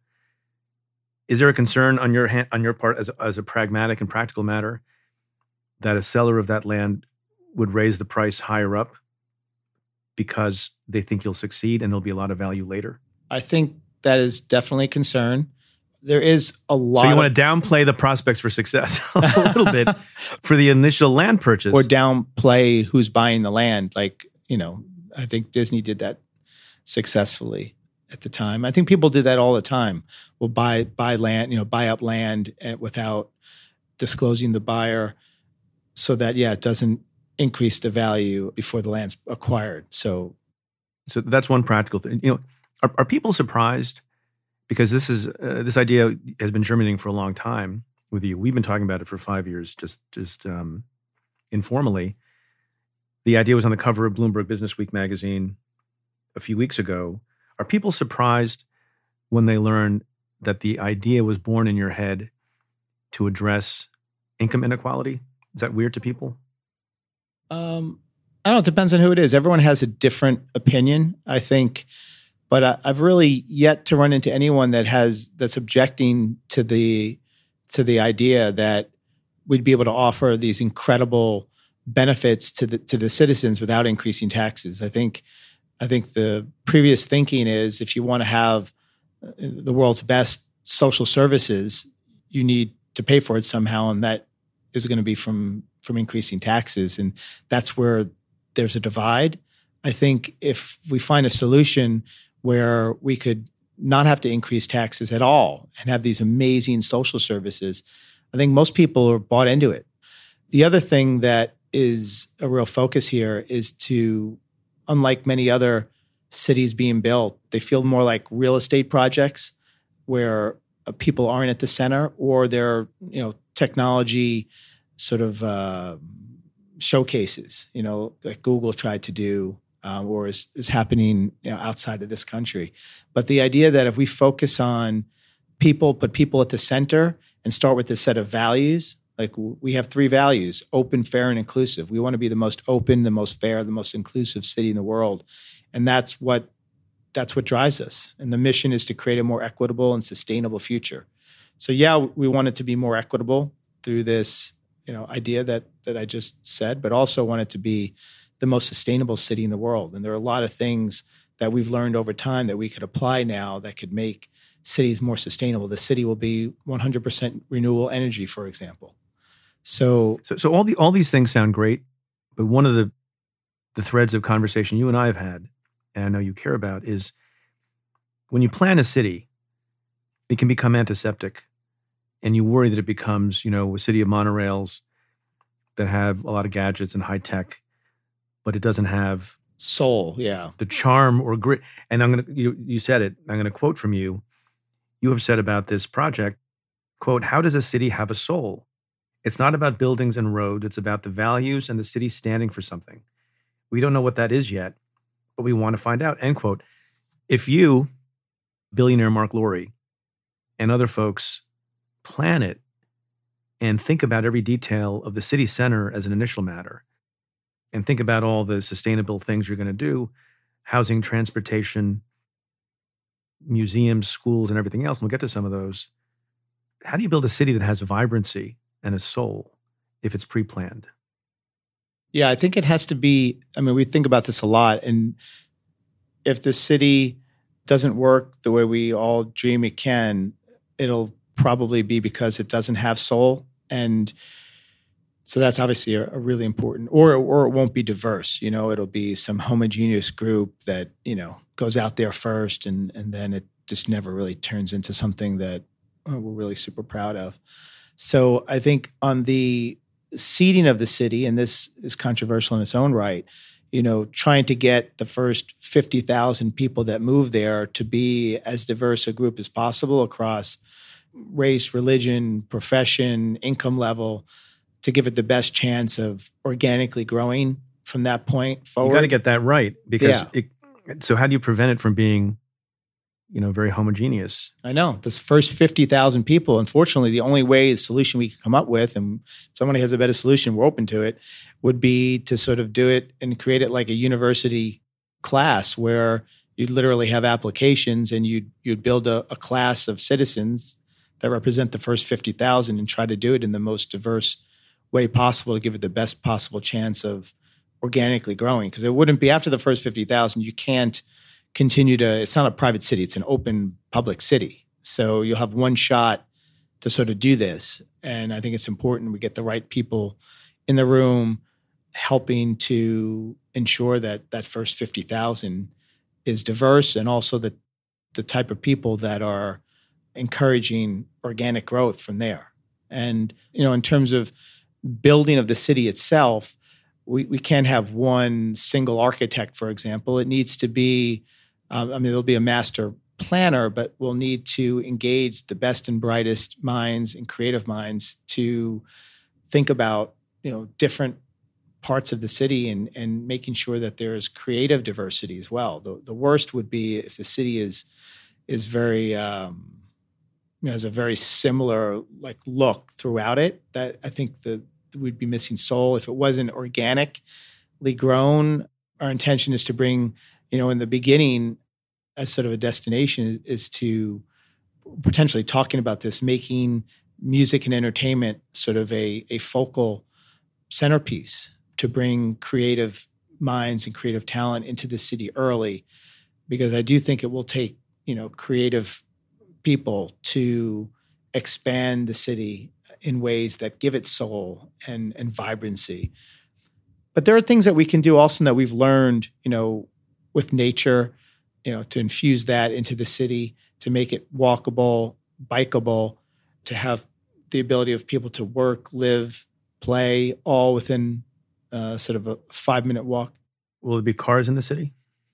is there a concern on your hand, on your part as a, as a pragmatic and practical matter that a seller of that land would raise the price higher up because they think you'll succeed and there'll be a lot of value later? I think that is definitely a concern. There is a lot. So you want of, to downplay the prospects for success a little bit for the initial land purchase. Or downplay who's buying the land. Like, you know, I think Disney did that successfully at the time. I think people do that all the time. Will buy buy land, you know, buy up land and without disclosing the buyer, so that, yeah, it doesn't increase the value before the land's acquired. So, so that's one practical thing. You know, are, are people surprised? Because this is uh, this idea has been germinating for a long time with you. We've been talking about it for five years, just just um, informally. The idea was on the cover of Bloomberg Businessweek magazine a few weeks ago. Are people surprised when they learn that the idea was born in your head to address income inequality? Is that weird to people? Um, I don't know. It depends on who it is. Everyone has a different opinion, I think. But I, I've really yet to run into anyone that has that's objecting to the to the idea that we'd be able to offer these incredible benefits to the to the citizens without increasing taxes. I think I think the previous thinking is if you want to have the world's best social services, you need to pay for it somehow, and that is going to be from from increasing taxes, and that's where there's a divide. I think if we find a solution where we could not have to increase taxes at all and have these amazing social services, I think most people are bought into it. The other thing that is a real focus here is to, unlike many other cities being built, they feel more like real estate projects where uh, people aren't at the center, or they're, you know, technology sort of uh, showcases, you know, like Google tried to do, um, or is, is happening, you know, outside of this country. But the idea that if we focus on people, put people at the center, and start with this set of values, like we have three values: open, fair, and inclusive. We want to be the most open, the most fair, the most inclusive city in the world. And that's what that's what drives us. And the mission is to create a more equitable and sustainable future. So yeah, we want it to be more equitable through this, you know, idea that that I just said, but also want it to be the most sustainable city in the world. And there are a lot of things that we've learned over time that we could apply now that could make cities more sustainable. The city will be one hundred percent renewable energy, for example. So, so, so all the all these things sound great, but one of the the threads of conversation you and I have had, and I know you care about, is when you plan a city, it can become antiseptic, and you worry that it becomes, you know, a city of monorails that have a lot of gadgets and high tech, but it doesn't have soul, yeah, the charm or grit. And I'm gonna you you said it. I'm gonna quote from you. You have said about this project, quote, "How does a city have a soul? It's not about buildings and roads. It's about the values and the city standing for something. We don't know what that is yet, but we want to find out," end quote. If you, billionaire Mark Lowry, and other folks plan it and think about every detail of the city center as an initial matter, and think about all the sustainable things you're going to do, housing, transportation, museums, schools, and everything else, and we'll get to some of those. How do you build a city that has vibrancy and a soul if it's pre-planned? Yeah, I think it has to be, I mean, we think about this a lot. And if the city doesn't work the way we all dream it can, it'll probably be because it doesn't have soul. And so that's obviously a, a really important, or, or it won't be diverse. You know, it'll be some homogeneous group that, you know, goes out there first, and, and then it just never really turns into something that oh, we're really super proud of. So I think on the seeding of the city, and this is controversial in its own right, you know, trying to get the first fifty thousand people that move there to be as diverse a group as possible across race, religion, profession, income level, to give it the best chance of organically growing from that point forward. You got to get that right, because Yeah. it, so how do you prevent it from being, you know, very homogeneous? I know. This first fifty thousand people, unfortunately, the only way, the solution we can come up with, and if somebody has a better solution, we're open to it, would be to sort of do it and create it like a university class where you'd literally have applications, and you'd, you'd build a, a class of citizens that represent the first fifty thousand and try to do it in the most diverse way possible to give it the best possible chance of organically growing. Because it wouldn't be after the first fifty thousand, you can't continue to, it's not a private city, it's an open public city. So you'll have one shot to sort of do this. And I think it's important we get the right people in the room helping to ensure that that first fifty thousand is diverse, and also the, the type of people that are encouraging organic growth from there. And, you know, in terms of building of the city itself, we, we can't have one single architect, for example. It needs to be, um, I mean, there'll be a master planner, but we'll need to engage the best and brightest minds and creative minds to think about, you know, different parts of the city and, and making sure that there's creative diversity as well. The, the worst would be if the city is is very, um, you know, has a very similar like look throughout it. That I think that we'd be missing soul. If it wasn't organically grown, our intention is to bring, you know, in the beginning as sort of a destination is to potentially talking about this, making music and entertainment sort of a, a focal centerpiece to bring creative minds and creative talent into the city early, because I do think it will take, you know, creative people to expand the city in ways that give it soul and, and vibrancy. But there are things that we can do also that we've learned, you know, with nature, you know, to infuse that into the city, to make it walkable, bikeable, to have the ability of people to work, live, play, all within uh, sort of a five-minute walk. Will there be cars in the city?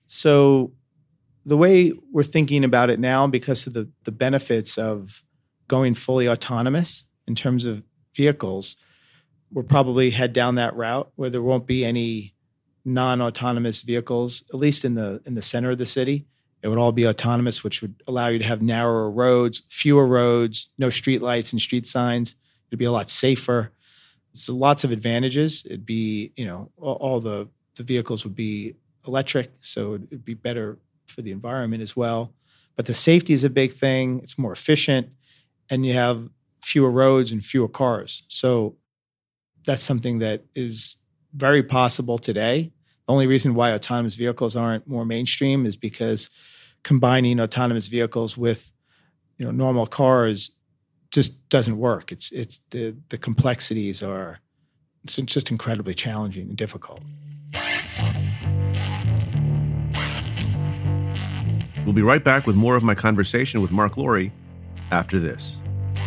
So the way we're thinking about it now, because of the, the benefits of going fully autonomous in terms of vehicles, we'll probably head down that route where there won't be any non-autonomous vehicles, at least in the in the center of the city. It would all be autonomous, which would allow you to have narrower roads, fewer roads, no street lights and street signs. It'd be a lot safer. So lots of advantages. It'd be, you know, all, all the, the vehicles would be electric, so it'd be better for the environment as well. But the safety is a big thing. It's more efficient, and you have fewer roads and fewer cars. So that's something that is very possible today. The only reason why autonomous vehicles aren't more mainstream is because combining autonomous vehicles with, you know, normal cars just doesn't work. It's it's the the complexities are it's just incredibly challenging and difficult. We'll be right back with more of my conversation with Mark Lowry after this.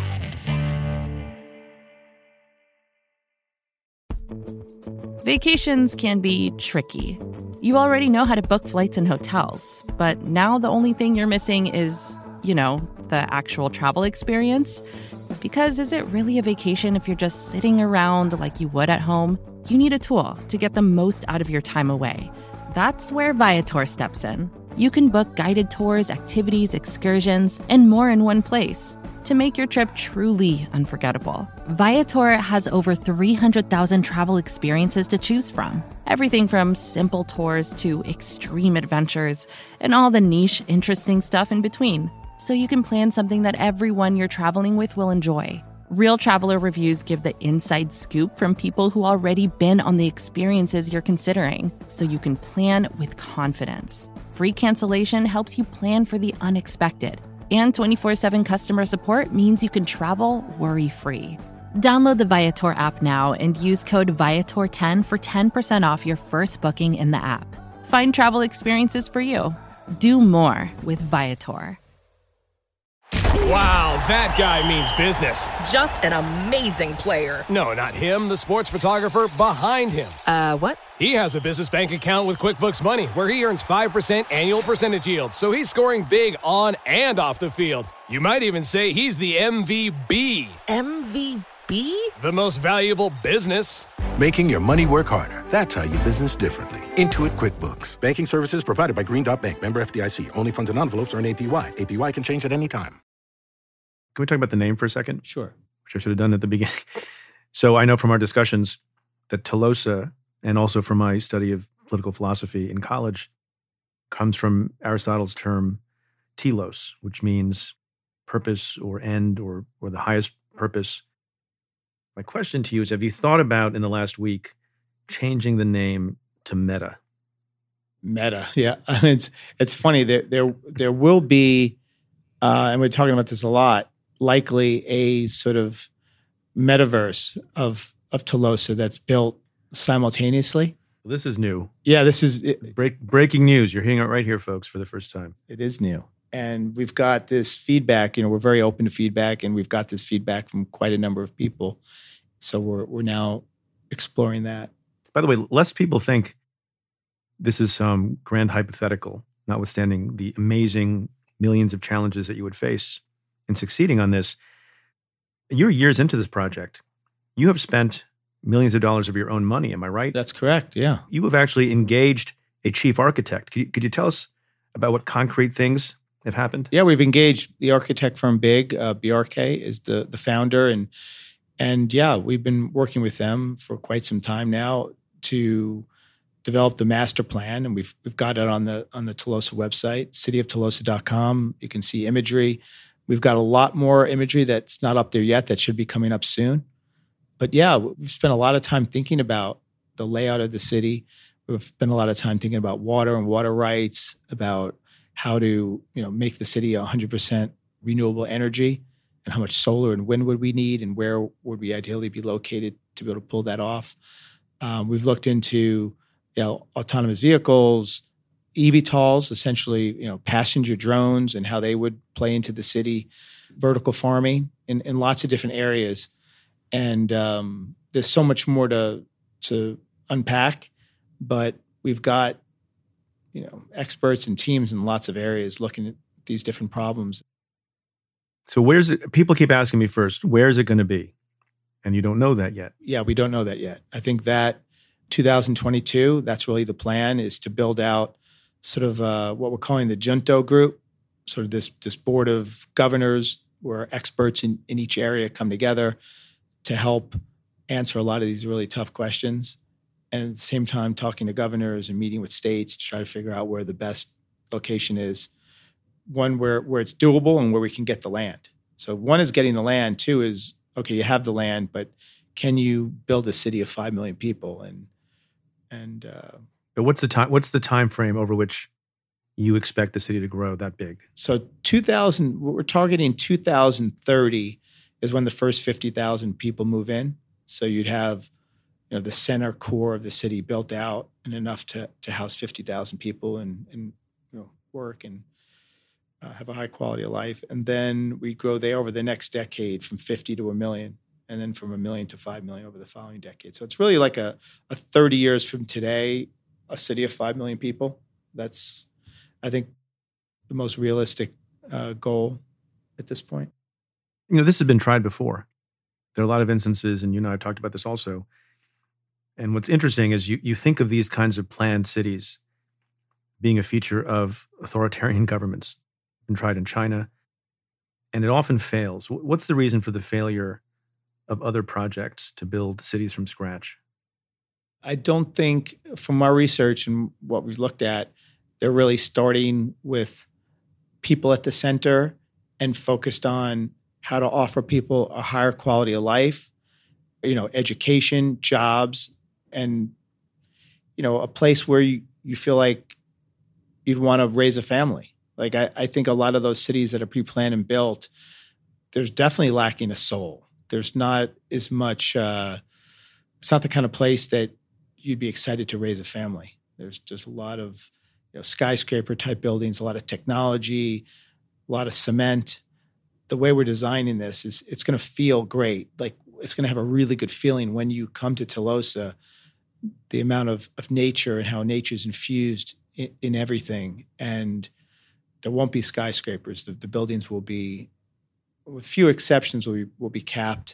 Vacations can be tricky. You already know how to book flights and hotels, but now the only thing you're missing is, you know, the actual travel experience. Because is it really a vacation if you're just sitting around like you would at home? You need a tool to get the most out of your time away. That's where Viator steps in. You can book guided tours, activities, excursions, and more in one place to make your trip truly unforgettable. Viator has over three hundred thousand travel experiences to choose from. Everything from simple tours to extreme adventures and all the niche, interesting stuff in between. So you can plan something that everyone you're traveling with will enjoy. Real traveler reviews give the inside scoop from people who already been on the experiences you're considering, so you can plan with confidence. Free cancellation helps you plan for the unexpected. And twenty-four seven customer support means you can travel worry-free. Download the Viator app now and use code Viator ten for ten percent off your first booking in the app. Find travel experiences for you. Do more with Viator. Wow, that guy means business. Just an amazing player. No, not him, the sports photographer behind him. Uh, what? He has a business bank account with QuickBooks Money where he earns five percent annual percentage yield, so he's scoring big on and off the field. You might even say he's the M V B. M V B? The most valuable business. Making your money work harder. That's how you business differently. Intuit QuickBooks. Banking services provided by Green Dot Bank. Member F D I C. Only funds and envelopes earn A P Y. A P Y can change at any time. Can we talk about the name for a second? Sure. Which I should have done at the beginning. So I know from our discussions that telosa, and also from my study of political philosophy in college, comes from Aristotle's term telos, which means purpose or end or or the highest purpose. My question to you is, have you thought about in the last week changing the name to Meta? Meta, yeah. I mean, it's it's funny. There there there will be, uh, and we're talking about this a lot, likely a sort of metaverse of of Telosa that's built simultaneously. Well, this is new. Yeah, this is it, Break, breaking news. You're hearing it right here, folks, for the first time. It is new. And we've got this feedback. You know, we're very open to feedback, and we've got this feedback from quite a number of people. So we're we're now exploring that. By the way, lest people think this is some grand hypothetical, notwithstanding the amazing millions of challenges that you would face in succeeding on this, you're years into this project. You have spent millions of dollars of your own money, am I right? That's correct, yeah. You have actually engaged a chief architect. Could you, could you tell us about what concrete things have happened? Yeah, we've engaged the architect firm Big. Uh, B R K is the the founder, and and yeah, we've been working with them for quite some time now to develop the master plan, and we've we've got it on the on the Telosa website, city of telosa dot com. You can see imagery. We've got a lot more imagery that's not up there yet that should be coming up soon. But yeah, we've spent a lot of time thinking about the layout of the city. We've spent a lot of time thinking about water and water rights, about how to, you know, make the city one hundred percent renewable energy, and how much solar and wind would we need, and where would we ideally be located to be able to pull that off. Um, we've looked into, you know, autonomous vehicles, E V TOLs, essentially, you know, passenger drones, and how they would play into the city, vertical farming in, in lots of different areas. And um, there's so much more to to unpack, but we've got, you know, experts and teams in lots of areas looking at these different problems. So where's it? People keep asking me first, where is it going to be? And you don't know that yet. Yeah, we don't know that yet. I think that two thousand twenty-two, that's really the plan, is to build out sort of uh, what we're calling the Junto group, sort of this, this board of governors where experts in, in each area come together to help answer a lot of these really tough questions. And at the same time, talking to governors and meeting with states to try to figure out where the best location is. One, where, where it's doable and where we can get the land. So one is getting the land. Two is, okay, you have the land, but can you build a city of five million people? And, and, uh, but what's the time, what's the time frame over which you expect the city to grow that big? So two thousand, we're targeting two thousand thirty is when the first fifty thousand people move in. So you'd have, you know, the center core of the city built out and enough to to house fifty thousand people and, and you know, work and uh, have a high quality of life. And then we grow there over the next decade from fifty to a million, and then from a million to five million over the following decade. So it's really like a, a thirty years from today, a city of five million people. That's, I think, the most realistic uh, goal at this point. You know, this has been tried before. There are a lot of instances, and you and I have talked about this also. And what's interesting is you, you think of these kinds of planned cities being a feature of authoritarian governments. Been tried in China, and it often fails. What's the reason for the failure of other projects to build cities from scratch? I don't think, from our research and what we've looked at, they're really starting with people at the center and focused on how to offer people a higher quality of life, you know, education, jobs, and, you know, a place where you, you feel like you'd want to raise a family. Like, I, I think a lot of those cities that are pre-planned and built, there's definitely lacking a soul. There's not as much, uh, it's not the kind of place that you'd be excited to raise a family. There's just a lot of, you know, skyscraper type buildings, a lot of technology, a lot of cement. The way we're designing this is it's going to feel great. Like, it's going to have a really good feeling when you come to Telosa, the amount of, of nature and how nature's infused in, in everything. And there won't be skyscrapers. The, the buildings will be, with few exceptions, will be, will be capped.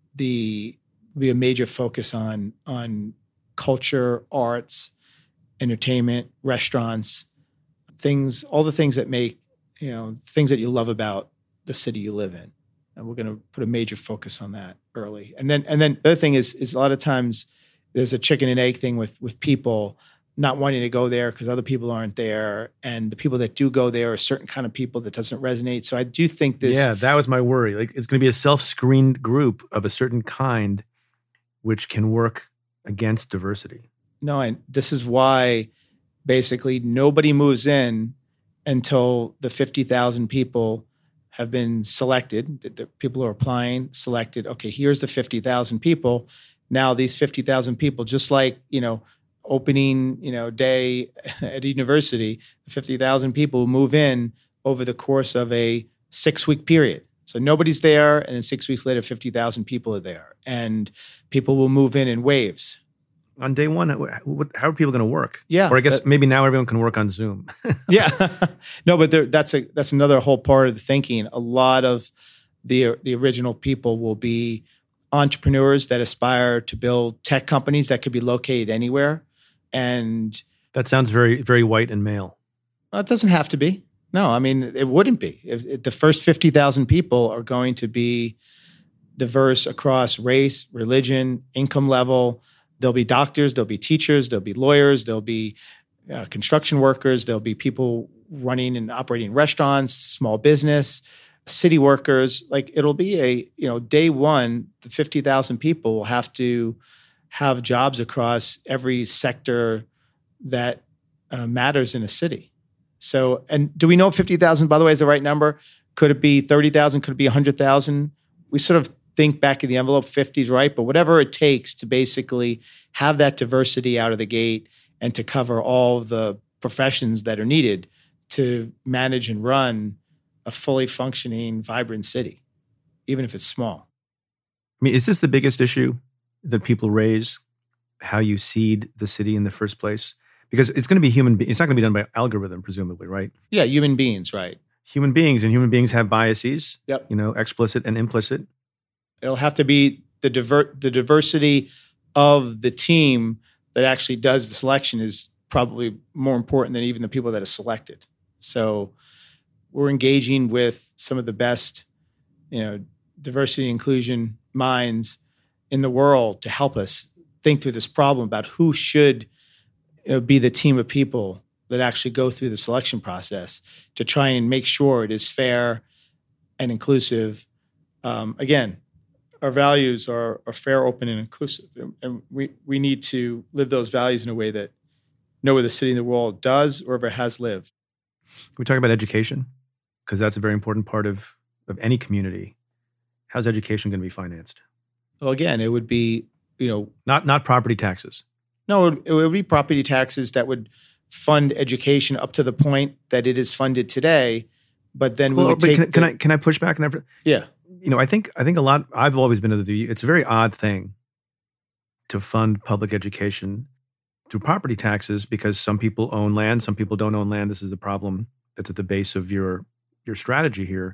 The will be a major focus on, on culture, arts, entertainment, restaurants, things, all the things that make, you know, things that you love about the city you live in. And we're going to put a major focus on that early. And then, and then the other thing is, is a lot of times there's a chicken and egg thing with, with people not wanting to go there because other people aren't there. And the people that do go there are a certain kind of people that doesn't resonate. So I do think this. Yeah, that was my worry. Like, it's going to be a self-screened group of a certain kind, which can work against diversity. No, and this is why basically nobody moves in until the fifty thousand people have been selected. The, the people who are applying, selected. Okay, here's the fifty thousand people. Now these fifty thousand people, just like, you know, opening, you know, day at a university, fifty thousand people move in over the course of a six-week period. So nobody's there, and then six weeks later, fifty thousand people are there. And people will move in in waves. On day one, what, how are people going to work? Yeah. Or I guess that, maybe now everyone can work on Zoom. yeah. No, but there, that's a that's another whole part of the thinking. A lot of the the original people will be entrepreneurs that aspire to build tech companies that could be located anywhere. And that sounds very, very white and male. Well, it doesn't have to be. No, I mean, it wouldn't be. If, if the first fifty thousand people are going to be diverse across race, religion, income level. There'll be doctors, there'll be teachers, there'll be lawyers, there'll be uh, construction workers, there'll be people running and operating restaurants, small business, city workers. Like it'll be a, you know, day one, the fifty thousand people will have to have jobs across every sector that uh, matters in a city. So, and do we know fifty thousand, by the way, is the right number? Could it be thirty thousand? Could it be one hundred thousand? We sort of think back of the envelope, fifty is right, but whatever it takes to basically have that diversity out of the gate and to cover all the professions that are needed to manage and run a fully functioning, vibrant city, even if it's small. I mean, is this the biggest issue that people raise, how you seed the city in the first place? Because it's going to be human, be- it's not going to be done by algorithm, presumably, right? Yeah, human beings, right. Human beings, and human beings have biases, yep. you know, explicit and implicit. It'll have to be the diver- the diversity of the team that actually does the selection is probably more important than even the people that are selected. So we're engaging with some of the best, you know, diversity and inclusion minds in the world to help us think through this problem about who should, you know, be the team of people that actually go through the selection process to try and make sure it is fair and inclusive. Um, again, our values are, are fair, open, and inclusive. And we, we need to live those values in a way that no other city in the world does or ever has lived. Can we talk about education? Because that's a very important part of, of any community. How's education going to be financed? Well, again, it would be, you know... Not not property taxes. No, it would, it would be property taxes that would fund education up to the point that it is funded today, but then we well, would but take... Can, the, can I can I push back on that? Yeah. You know, I think I think a lot. I've always been of the view it's a very odd thing to fund public education through property taxes because some people own land, some people don't own land. This is the problem that's at the base of your your strategy here,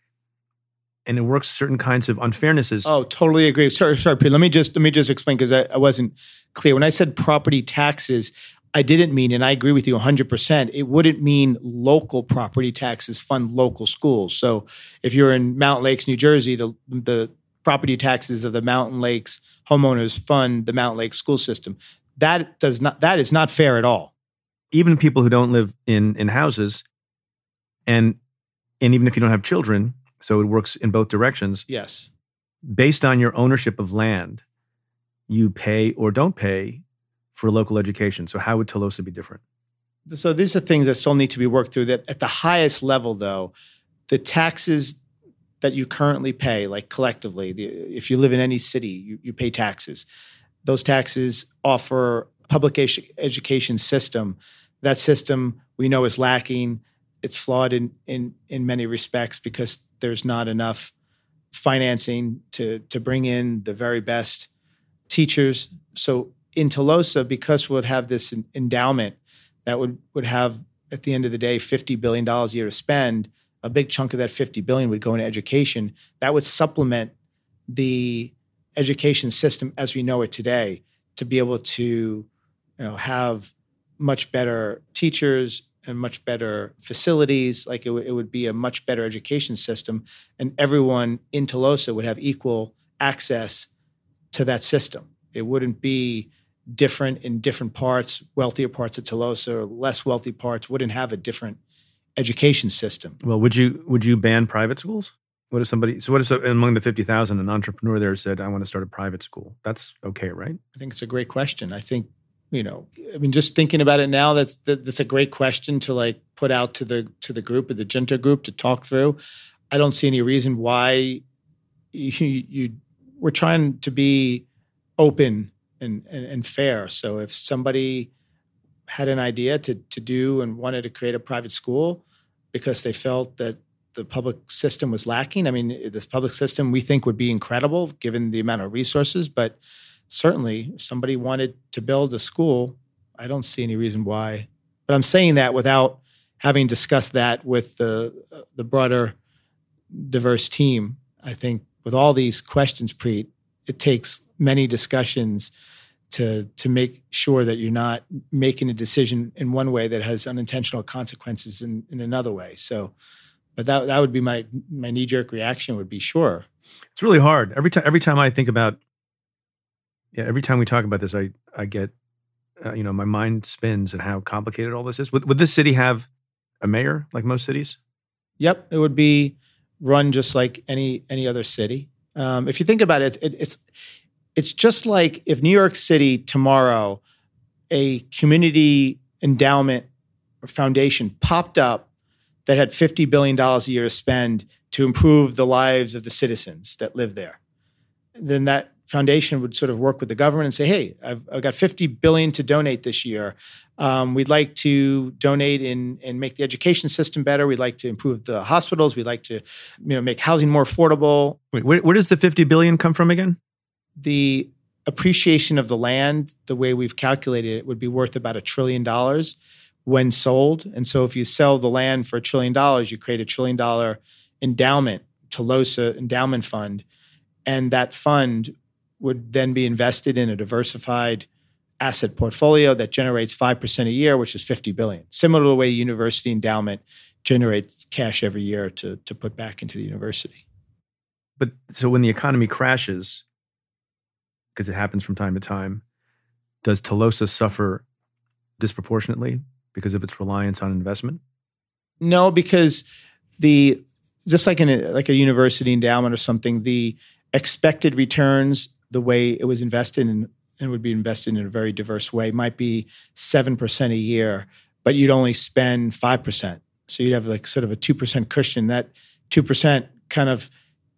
and it works certain kinds of unfairnesses. Oh, totally agree. Sorry, sorry, Peter. Let me just let me just explain because I, I wasn't clear when I said property taxes. I didn't mean, and I agree with you one hundred percent, it wouldn't mean local property taxes fund local schools. So if you're in Mountain Lakes, New Jersey, the the property taxes of the Mountain Lakes homeowners fund the Mountain Lakes school system. That does not that is not fair at all. Even people who don't live in, in houses, and and even if you don't have children, so it works in both directions. Yes. Based on your ownership of land, you pay or don't pay for local education. So how would Telosa be different? So these are things that still need to be worked through. That at the highest level, though, the taxes that you currently pay, like collectively, the, if you live in any city, you, you pay taxes. Those taxes offer a public edu- education system. That system we know is lacking. It's flawed in in in many respects because there's not enough financing to to bring in the very best teachers. So in Telosa, because we'll have this endowment that would, would have, at the end of the day, fifty billion dollars a year to spend, a big chunk of that fifty billion dollars would go into education. That would supplement the education system as we know it today to be able to, you know, have much better teachers and much better facilities. Like it, w- it would be a much better education system, and everyone in Telosa would have equal access to that system. It wouldn't be different in different parts. Wealthier parts of Telosa or less wealthy parts wouldn't have a different education system. Well, would you would you ban private schools? What if somebody? So what if among the fifty thousand, an entrepreneur there said, "I want to start a private school"? That's okay, right? I think it's a great question. I think, you know, I mean, just thinking about it now, that's that's a great question to like put out to the to the group, or the Junta group, to talk through. I don't see any reason why you, you we're trying to be open and, and and fair. So if somebody had an idea to to do and wanted to create a private school because they felt that the public system was lacking, I mean, this public system we think would be incredible given the amount of resources, but certainly, if somebody wanted to build a school, I don't see any reason why. But I'm saying that without having discussed that with the the broader diverse team. I think with all these questions, Preet, it takes many discussions to to make sure that you're not making a decision in one way that has unintentional consequences in, in another way. So, but that that would be my my knee jerk reaction would be sure. It's really hard. Every time every time I think about, yeah, every time we talk about this, I I get, uh, you know, my mind spins at how complicated all this is. Would would this city have a mayor like most cities? Yep, it would be run just like any any other city. Um, if you think about it, it, it's it's just like if New York City tomorrow, a community endowment or foundation popped up that had fifty billion dollars a year to spend to improve the lives of the citizens that live there. Then that foundation would sort of work with the government and say, hey, I've, I've got fifty billion dollars to donate this year. Um, we'd like to donate in and make the education system better. We'd like to improve the hospitals. We'd like to, you know, make housing more affordable. Wait, where, where does the fifty billion dollars come from again? The appreciation of the land, the way we've calculated it, would be worth about a trillion dollars when sold. And so if you sell the land for a trillion dollars, you create a trillion dollar endowment, TELOSA endowment fund. And that fund would then be invested in a diversified asset portfolio that generates five percent a year, which is fifty billion dollars. Similar to the way university endowment generates cash every year to, to put back into the university. But so when the economy crashes, because it happens from time to time, does TELOSA suffer disproportionately because of its reliance on investment? No, because the just like in a, like a university endowment or something, the expected returns, the way it was invested in, and would be invested in a very diverse way, might be seven percent a year, but you'd only spend five percent. So you'd have like sort of a two percent cushion. That two percent kind of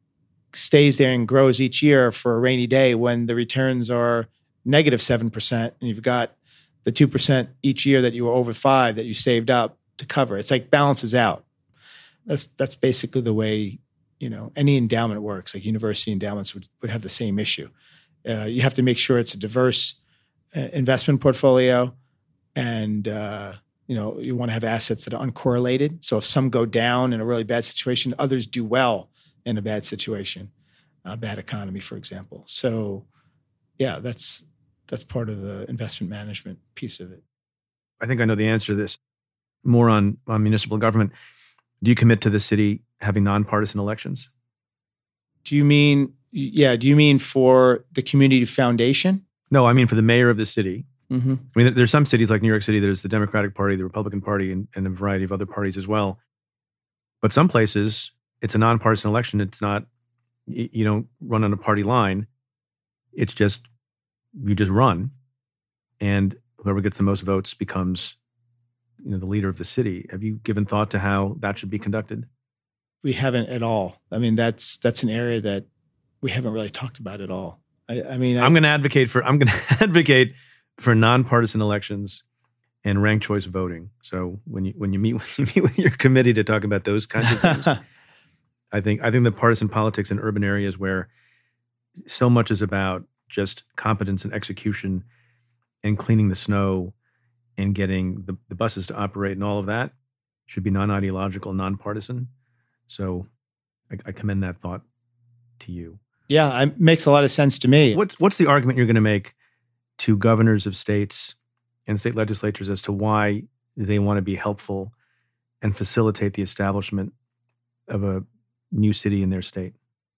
stays there and grows each year for a rainy day when the returns are negative seven percent and you've got the two percent each year that you were over five that you saved up to cover. It's like balances out. That's that's basically the way, you know, any endowment works. Like university endowments would, would have the same issue. Uh, you have to make sure it's a diverse uh, investment portfolio, and uh, you know you want to have assets that are uncorrelated. So if some go down in a really bad situation, others do well in a bad situation, a bad economy, for example. So, yeah, that's that's part of the investment management piece of it. I think I know the answer to this. More on, on municipal government. Do you commit to the city having nonpartisan elections? Do you mean, yeah, do you mean for the community foundation? No, I mean for the mayor of the city. Mm-hmm. I mean, there's some cities like New York City, there's the Democratic Party, the Republican Party, and, and a variety of other parties as well. But some places, it's a nonpartisan election. It's not, you don't run on a party line. It's just, you just run. And whoever gets the most votes becomes, you know, the leader of the city. Have you given thought to how that should be conducted? We haven't at all. I mean, that's that's an area that we haven't really talked about at all. I, I mean, I, I'm going to advocate for I'm going to advocate for nonpartisan elections and ranked choice voting. So when you when you meet when you meet with your committee to talk about those kinds of things, I think I think the partisan politics in urban areas where so much is about just competence and execution and cleaning the snow and getting the, the buses to operate and all of that should be non-ideological, nonpartisan. So I, I commend that thought to you. Yeah, it makes a lot of sense to me. What's, what's the argument you're going to make to governors of states and state legislatures as to why they want to be helpful and facilitate the establishment of a new city in their state?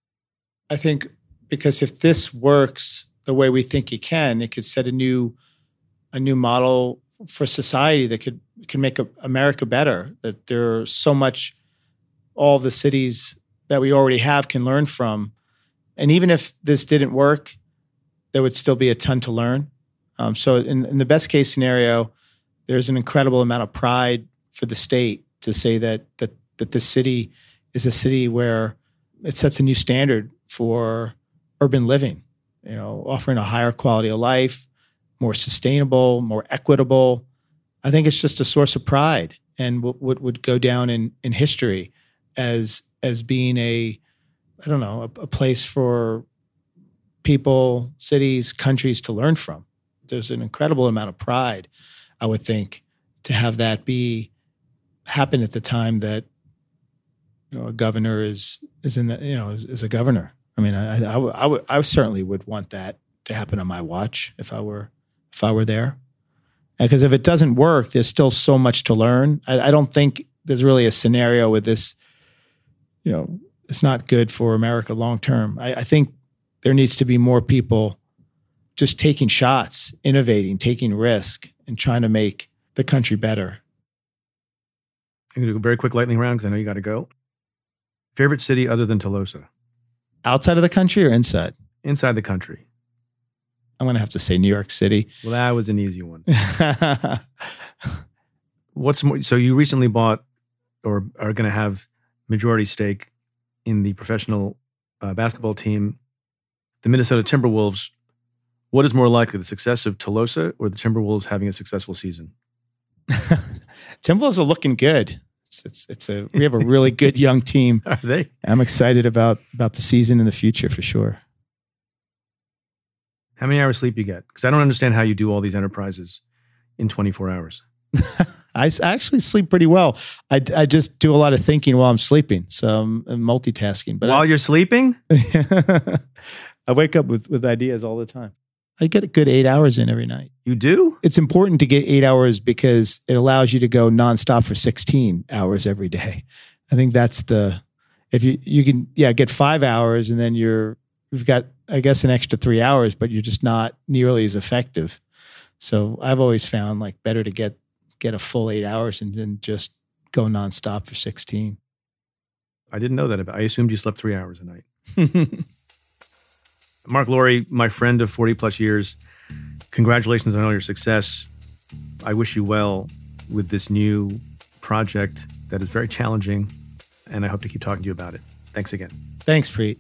I think because if this works the way we think it can, it could set a new a new model for society that could can make America better. That there's so much all the cities that we already have can learn from. And even if this didn't work, there would still be a ton to learn. Um, so in, in the best case scenario, there's an incredible amount of pride for the state to say that that that this city is a city where it sets a new standard for urban living, you know, offering a higher quality of life, more sustainable, more equitable. I think it's just a source of pride and what would, would go down in, in history as as being a, I don't know, a, a place for people, cities, countries to learn from. There's an incredible amount of pride, I would think, to have that be happen at the time that, you know, a governor is is in the, you know, is, is a governor. I mean, I, I, I, I, would, I certainly would want that to happen on my watch if I were if I were there. Because if it doesn't work, there's still so much to learn. I, I don't think there's really a scenario with this, you know, it's not good for America long term. I, I think there needs to be more people just taking shots, innovating, taking risk, and trying to make the country better. I'm going to do a very quick lightning round because I know you got to go. Favorite city other than Tolosa? Outside of the country or inside? Inside the country. I'm going to have to say New York City. Well, that was an easy one. What's more? So you recently bought or are going to have majority stake in the professional uh, basketball team, the Minnesota Timberwolves. What is more likely, the success of Tolosa or the Timberwolves having a successful season? Timberwolves are looking good. It's, it's, it's a we have a really good young team. Are they? I'm excited about about the season in the future for sure. How many hours sleep you get? Because I don't understand how you do all these enterprises in twenty-four hours. I, I actually sleep pretty well. I, I just do a lot of thinking while I'm sleeping, so I'm, I'm multitasking. But while I, you're sleeping, I wake up with with ideas all the time. I get a good eight hours in every night. You do? It's important to get eight hours because it allows you to go nonstop for sixteen hours every day. I think that's the, if you, you can, yeah, get five hours and then you're, you've got, I guess, an extra three hours, but you're just not nearly as effective. So I've always found like better to get, get a full eight hours and then just go nonstop for sixteen. I didn't know that about, I assumed you slept three hours a night. Mark Lori, my friend of forty plus years, congratulations on all your success. I wish you well with this new project that is very challenging, and I hope to keep talking to you about it. Thanks again. Thanks, Preet.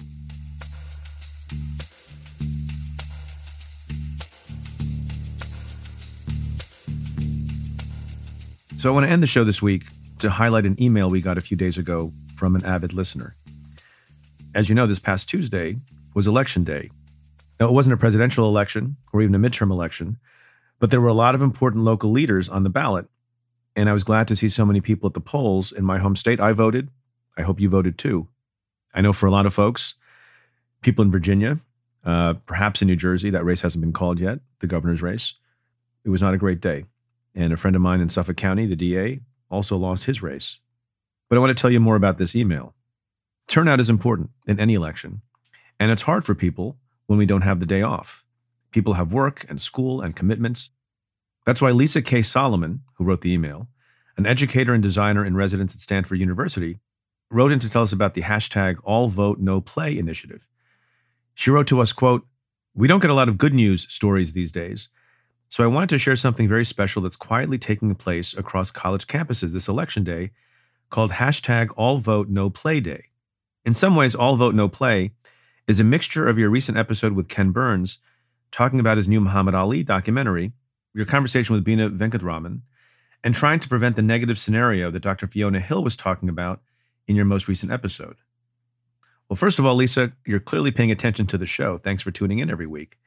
So I want to end the show this week to highlight an email we got a few days ago from an avid listener. As you know, this past Tuesday was election day. Now, it wasn't a presidential election or even a midterm election, but there were a lot of important local leaders on the ballot. And I was glad to see so many people at the polls in my home state. I voted. I hope you voted too. I know for a lot of folks, people in Virginia, uh, perhaps in New Jersey, that race hasn't been called yet, the governor's race. It was not a great day. And a friend of mine in Suffolk County, the D A, also lost his race. But I want to tell you more about this email. Turnout is important in any election, and it's hard for people when we don't have the day off. People have work and school and commitments. That's why Lisa K. Solomon, who wrote the email, an educator and designer in residence at Stanford University, wrote in to tell us about the hashtag All Vote No Play initiative. She wrote to us, quote, "We don't get a lot of good news stories these days, so I wanted to share something very special that's quietly taking place across college campuses this election day called hashtag All Vote No Play Day. In some ways, All Vote No Play is a mixture of your recent episode with Ken Burns talking about his new Muhammad Ali documentary, your conversation with Bina Venkatraman, and trying to prevent the negative scenario that Doctor Fiona Hill was talking about in your most recent episode." Well, first of all, Lisa, you're clearly paying attention to the show. Thanks for tuning in every week.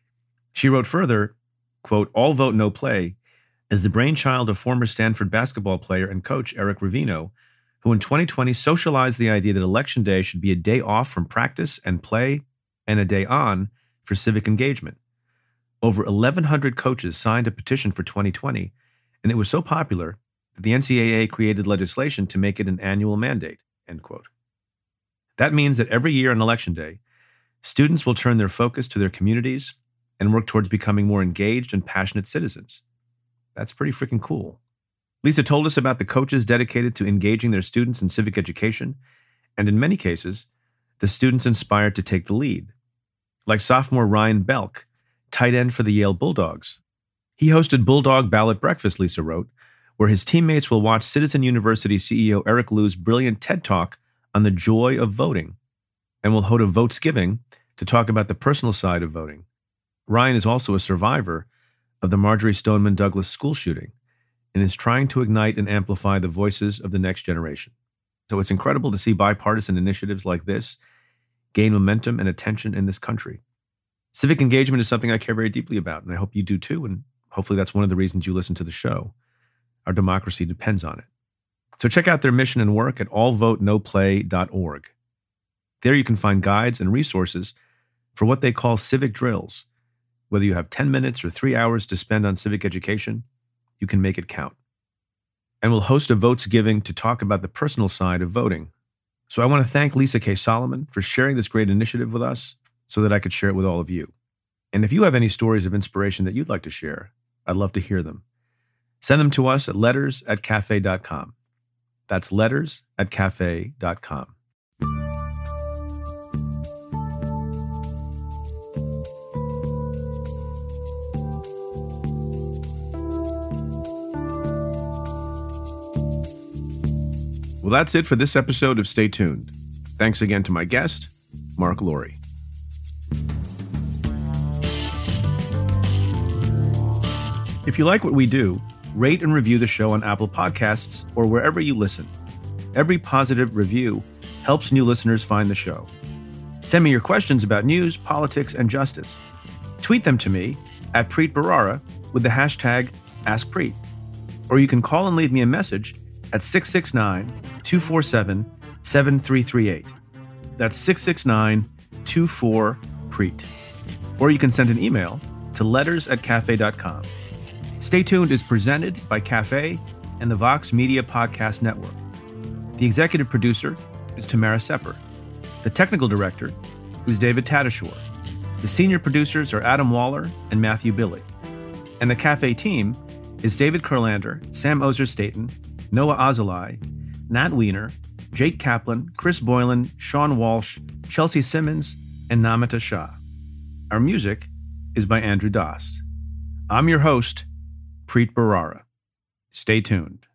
She wrote further, quote, "All Vote No Play is the brainchild of former Stanford basketball player and coach Eric Ravino, who in twenty twenty socialized the idea that Election Day should be a day off from practice and play and a day on for civic engagement. Over eleven hundred coaches signed a petition for twenty twenty, and it was so popular that the N C double A created legislation to make it an annual mandate," end quote. That means that every year on Election Day, students will turn their focus to their communities and work towards becoming more engaged and passionate citizens. That's pretty freaking cool. Lisa told us about the coaches dedicated to engaging their students in civic education, and in many cases, the students inspired to take the lead. Like sophomore Ryan Belk, tight end for the Yale Bulldogs. He hosted Bulldog Ballot Breakfast, Lisa wrote, where his teammates will watch Citizen University C E O Eric Liu's brilliant TED Talk on the joy of voting, and will hold a Votesgiving to talk about the personal side of voting. Ryan is also a survivor of the Marjorie Stoneman Douglas school shooting and is trying to ignite and amplify the voices of the next generation. So it's incredible to see bipartisan initiatives like this gain momentum and attention in this country. Civic engagement is something I care very deeply about, and I hope you do too, and hopefully that's one of the reasons you listen to the show. Our democracy depends on it. So check out their mission and work at all vote no play dot org. There you can find guides and resources for what they call civic drills. Whether you have ten minutes or three hours to spend on civic education, you can make it count. And we'll host a Votes Giving to talk about the personal side of voting. So I want to thank Lisa K. Solomon for sharing this great initiative with us so that I could share it with all of you. And if you have any stories of inspiration that you'd like to share, I'd love to hear them. Send them to us at letters at cafe dot com. That's letters at cafe dot com. Well, that's it for this episode of Stay Tuned. Thanks again to my guest, Mark Lowry. If you like what we do, rate and review the show on Apple Podcasts or wherever you listen. Every positive review helps new listeners find the show. Send me your questions about news, politics, and justice. Tweet them to me at Preet Bharara with the hashtag AskPreet. Or you can call and leave me a message at six six nine, two four seven, seven three three eight. That's six six nine, two four, Preet. Or you can send an email to letters at cafe dot com. Stay Tuned is presented by Cafe and the Vox Media Podcast Network. The executive producer is Tamara Sepper. The technical director is David Tadashore. The senior producers are Adam Waller and Matthew Billy. And the Cafe team is David Kurlander, Sam Ozer-Staten, Noah Azulai, Nat Weiner, Jake Kaplan, Chris Boylan, Sean Walsh, Chelsea Simmons, and Namita Shah. Our music is by Andrew Dost. I'm your host, Preet Bharara. Stay tuned.